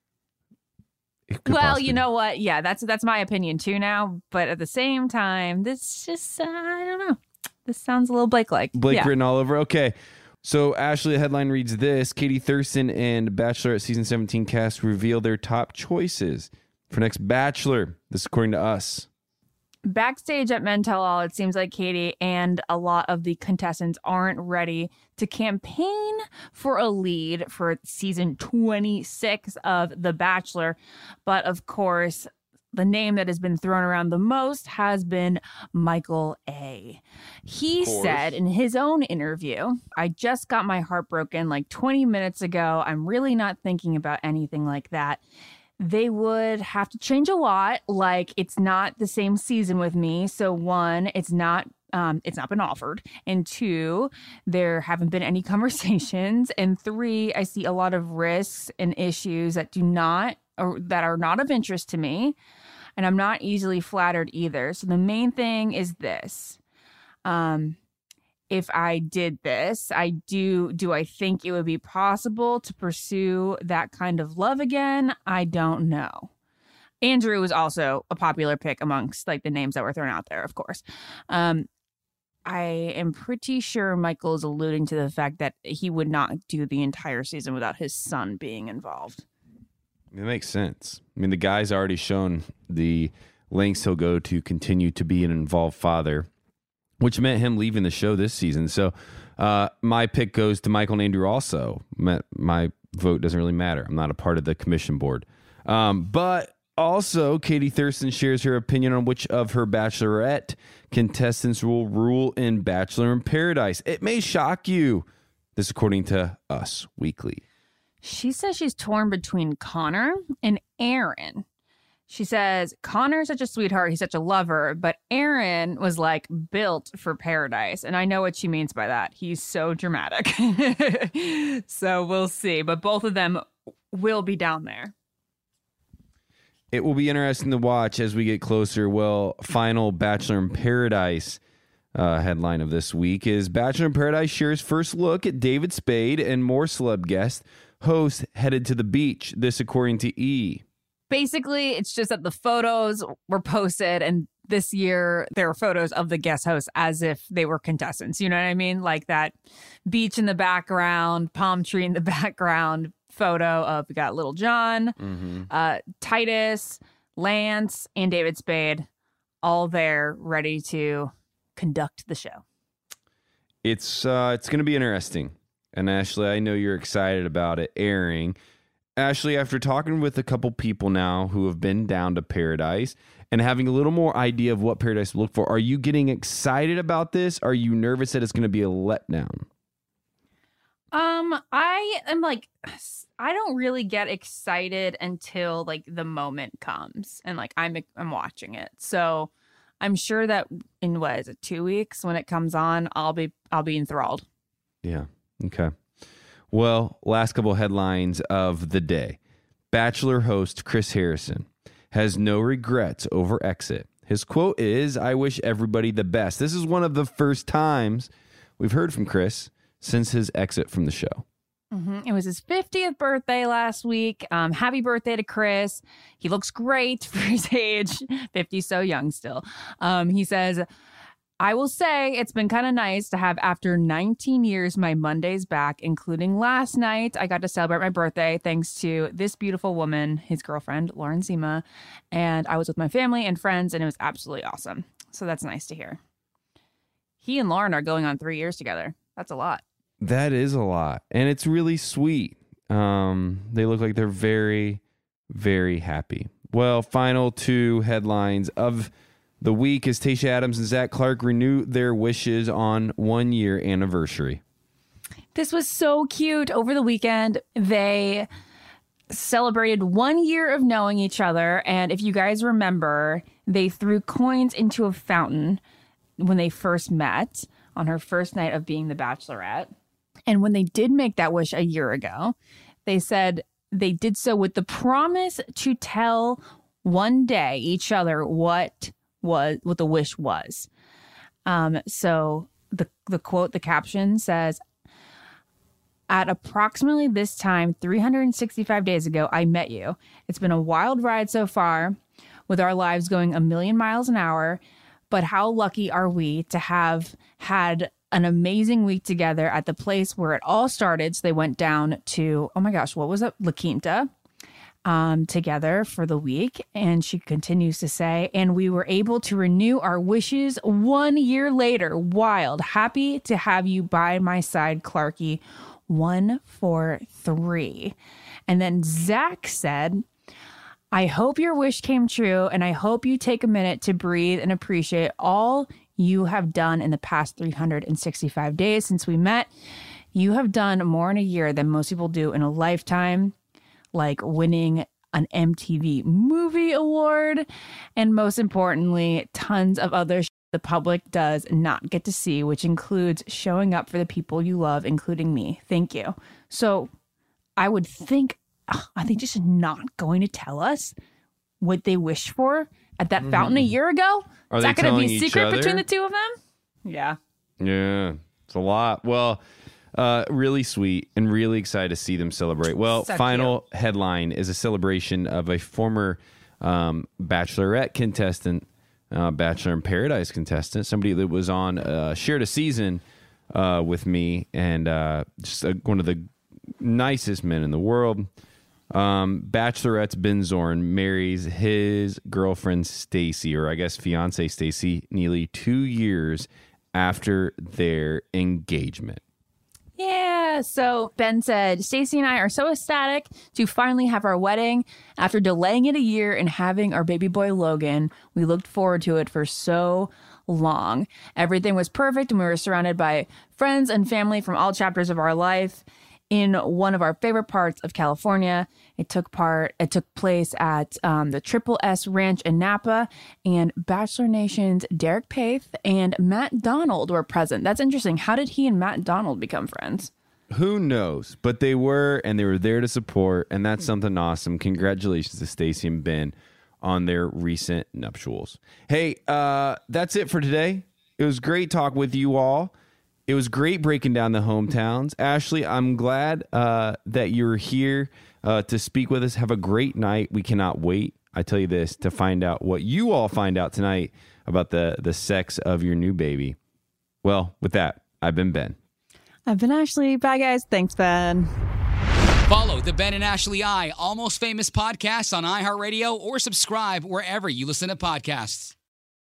well, you know what? Yeah, that's my opinion too now. But at the same time, this just I don't know. This sounds a little Blake-like. Blake written all over. Okay. So Ashley, the headline reads this: Katie Thurston and Bachelorette season 17 cast reveal their top choices for next Bachelor. This according to Us. Backstage at Men Tell All, it seems like Katie and a lot of the contestants aren't ready to campaign for a lead for season 26 of The Bachelor. But of course, the name that has been thrown around the most has been Michael A. He said in his own interview, I just got my heart broken like 20 minutes ago. I'm really not thinking about anything like that. They would have to change a lot. Like, it's not the same season with me. So one, it's not been offered. And two, there haven't been any conversations. And three, I see a lot of risks and issues that are not of interest to me. And I'm not easily flattered either. So the main thing is this. If I did this, do I think it would be possible to pursue that kind of love again? I don't know. Andrew was also a popular pick amongst like the names that were thrown out there, of course. I am pretty sure Michael is alluding to the fact that he would not do the entire season without his son being involved. It makes sense. I mean, the guy's already shown the lengths he'll go to continue to be an involved father, which meant him leaving the show this season. So my pick goes to Michael and Andrew also. My vote doesn't really matter. I'm not a part of the commission board. But also, Katie Thurston shares her opinion on which of her Bachelorette contestants will rule in Bachelor in Paradise. It may shock you. This according to Us Weekly. She says she's torn between Connor and Aaron. She says, Connor's such a sweetheart. He's such a lover. But Aaron was like built for Paradise. And I know what she means by that. He's so dramatic. So we'll see. But both of them will be down there. It will be interesting to watch as we get closer. Well, final Bachelor in Paradise headline of this week is Bachelor in Paradise shares first look at David Spade and more celeb guests. Host headed to the beach. This according to E! Basically, it's just that the photos were posted and this year there were photos of the guest hosts as if they were contestants. You know what I mean? Like that beach in the background, palm tree in the background photo of, we got Little John, Titus, Lance, and David Spade, all there ready to conduct the show. It's going to be interesting. And Ashley, I know you're excited about it airing. Ashley, after talking with a couple people now who have been down to Paradise and having a little more idea of what Paradise will look for, are you getting excited about this? Are you nervous that it's going to be a letdown? I am like, I don't really get excited until like the moment comes and like I'm watching it. So I'm sure that in 2 weeks when it comes on, I'll be enthralled. Yeah. Okay. Well, last couple headlines of the day. Bachelor host Chris Harrison has no regrets over exit. His quote is, "I wish everybody the best." This is one of the first times we've heard from Chris since his exit from the show. It was his 50th birthday last week. Happy birthday to Chris. He looks great for his age. 50, so young still. He says, "I will say it's been kind of nice to have, after 19 years, my Mondays back, including last night. I got to celebrate my birthday thanks to this beautiful woman, his girlfriend, Lauren Zima. And I was with my family and friends, and it was absolutely awesome." So that's nice to hear. He and Lauren are going on 3 years together. That's a lot. That is a lot. And it's really sweet. They look like they're very, very happy. Well, final two headlines of the week is Tayshia Adams and Zach Clark renew their wishes on 1 year anniversary. This was so cute. Over the weekend, they celebrated 1 year of knowing each other. And if you guys remember, they threw coins into a fountain when they first met on her first night of being the Bachelorette. And when they did make that wish a year ago, they said they did so with the promise to tell one day each other what the wish was. So the quote, the caption says, "At approximately this time, 365 days ago, I met you. It's been a wild ride so far, with our lives going a million miles an hour. But how lucky are we to have had an amazing week together at the place where it all started." So they went down to, oh my gosh, what was it? La Quinta. Together for the week. And she continues to say, "And we were able to renew our wishes 1 year later. Wild. Happy to have you by my side, Clarky. 143. And then Zach said, "I hope your wish came true, and I hope you take a minute to breathe and appreciate all you have done in the past 365 days since we met. You have done more in a year than most people do in a lifetime, like winning an MTV Movie Award, and most importantly, tons of other the public does not get to see, which includes showing up for the people you love, including me. Thank you." So I would think, are they just not going to tell us what they wished for at that fountain a year ago? Are Is they that going to be telling a each secret other? between the two of them? Yeah. Yeah, it's a lot. Well, really sweet and really excited to see them celebrate. Well, So final headline is a celebration of a former Bachelorette contestant, Bachelor in Paradise contestant, somebody that was on, shared a season with me, and just one of the nicest men in the world. Bachelorette's Ben Zorn marries his girlfriend Stacy, or I guess fiance Stacy, nearly 2 years after their engagement. Yeah. So Ben said, "Stacy and I are so ecstatic to finally have our wedding. After delaying it a year and having our baby boy Logan, we looked forward to it for so long. Everything was perfect, and we were surrounded by friends and family from all chapters of our life in one of our favorite parts of California. It took place at the Triple S Ranch in Napa, and Bachelor Nation's Derek Paith and Matt Donald were present." That's interesting. How did he and Matt Donald become friends? Who knows? But they were there to support, and that's something awesome. Congratulations to Stacy and Ben on their recent nuptials. Hey, that's it for today. It was great talking with you all. It was great breaking down the hometowns. Ashley, I'm glad that you're here to speak with us. Have a great night. We cannot wait I tell you this to find out what you all find out tonight about the sex of your new baby. Well, with that, I've been Ben. I've been Ashley. Bye, guys. Thanks, Ben. Follow the Ben and Ashley I Almost Famous podcast on iHeartRadio or subscribe wherever you listen to podcasts.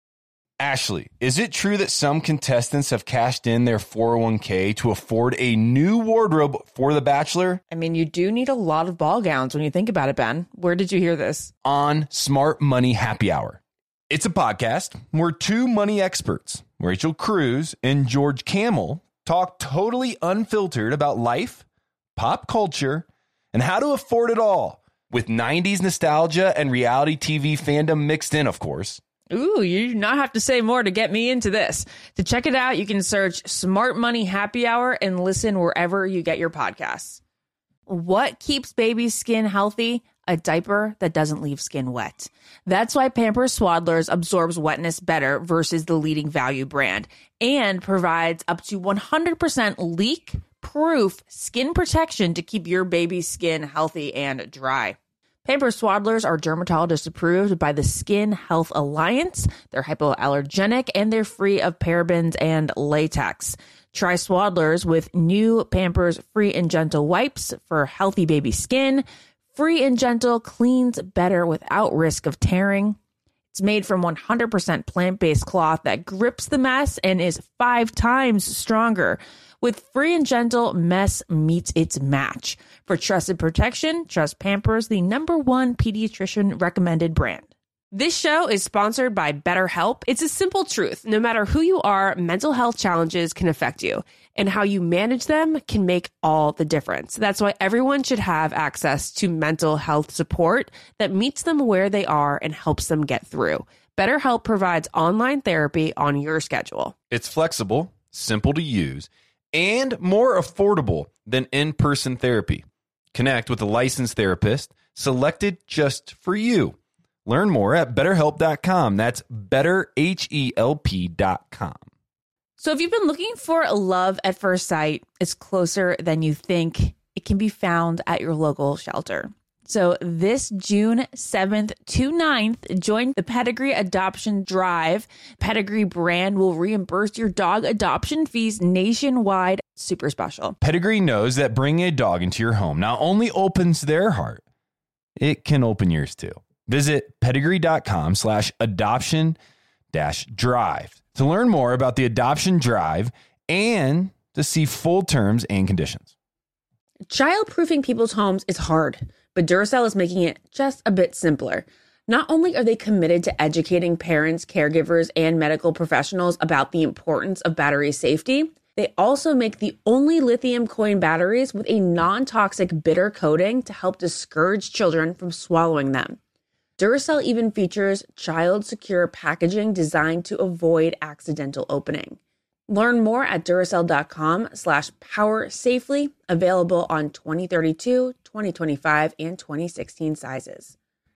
Ashley, is it true that some contestants have cashed in their 401k to afford a new wardrobe for The Bachelor? I mean, you do need a lot of ball gowns when you think about it, Ben. Where did you hear this? On Smart Money Happy Hour. It's a podcast where two money experts, Rachel Cruz and George Camel, talk totally unfiltered about life, pop culture, and how to afford it all, with 90s nostalgia and reality TV fandom mixed in, of course. Ooh, you do not have to say more to get me into this. To check it out, you can search Smart Money Happy Hour and listen wherever you get your podcasts. What keeps baby's skin healthy? A diaper that doesn't leave skin wet. That's why Pampers Swaddlers absorbs wetness better versus the leading value brand and provides up to 100% leak-proof skin protection to keep your baby's skin healthy and dry. Pampers Swaddlers are dermatologist approved by the Skin Health Alliance. They're hypoallergenic and they're free of parabens and latex. Try Swaddlers with new Pampers Free and Gentle wipes for healthy baby skin. Free and Gentle cleans better without risk of tearing. It's made from 100% plant-based cloth that grips the mess and is 5 times stronger. With Free and Gentle, mess meets its match. For trusted protection, trust Pampers, the #1 pediatrician recommended brand. This show is sponsored by BetterHelp. It's a simple truth. No matter who you are, mental health challenges can affect you, and how you manage them can make all the difference. That's why everyone should have access to mental health support that meets them where they are and helps them get through. BetterHelp provides online therapy on your schedule. It's flexible, simple to use, and more affordable than in-person therapy. Connect with a licensed therapist selected just for you. Learn more at BetterHelp.com. That's BetterHelp.com. So if you've been looking for love at first sight, it's closer than you think. It can be found at your local shelter. So this June 7th to 9th, join the Pedigree Adoption Drive. Pedigree brand will reimburse your dog adoption fees nationwide. Super special. Pedigree knows that bringing a dog into your home not only opens their heart, it can open yours too. Visit pedigree.com/adoption-drive to learn more about the adoption drive and to see full terms and conditions. Child-proofing people's homes is hard, but Duracell is making it just a bit simpler. Not only are they committed to educating parents, caregivers, and medical professionals about the importance of battery safety, they also make the only lithium coin batteries with a non-toxic bitter coating to help discourage children from swallowing them. Duracell even features child-secure packaging designed to avoid accidental opening. Learn more at Duracell.com/powersafely, available on 2032, 2025, and 2016 sizes.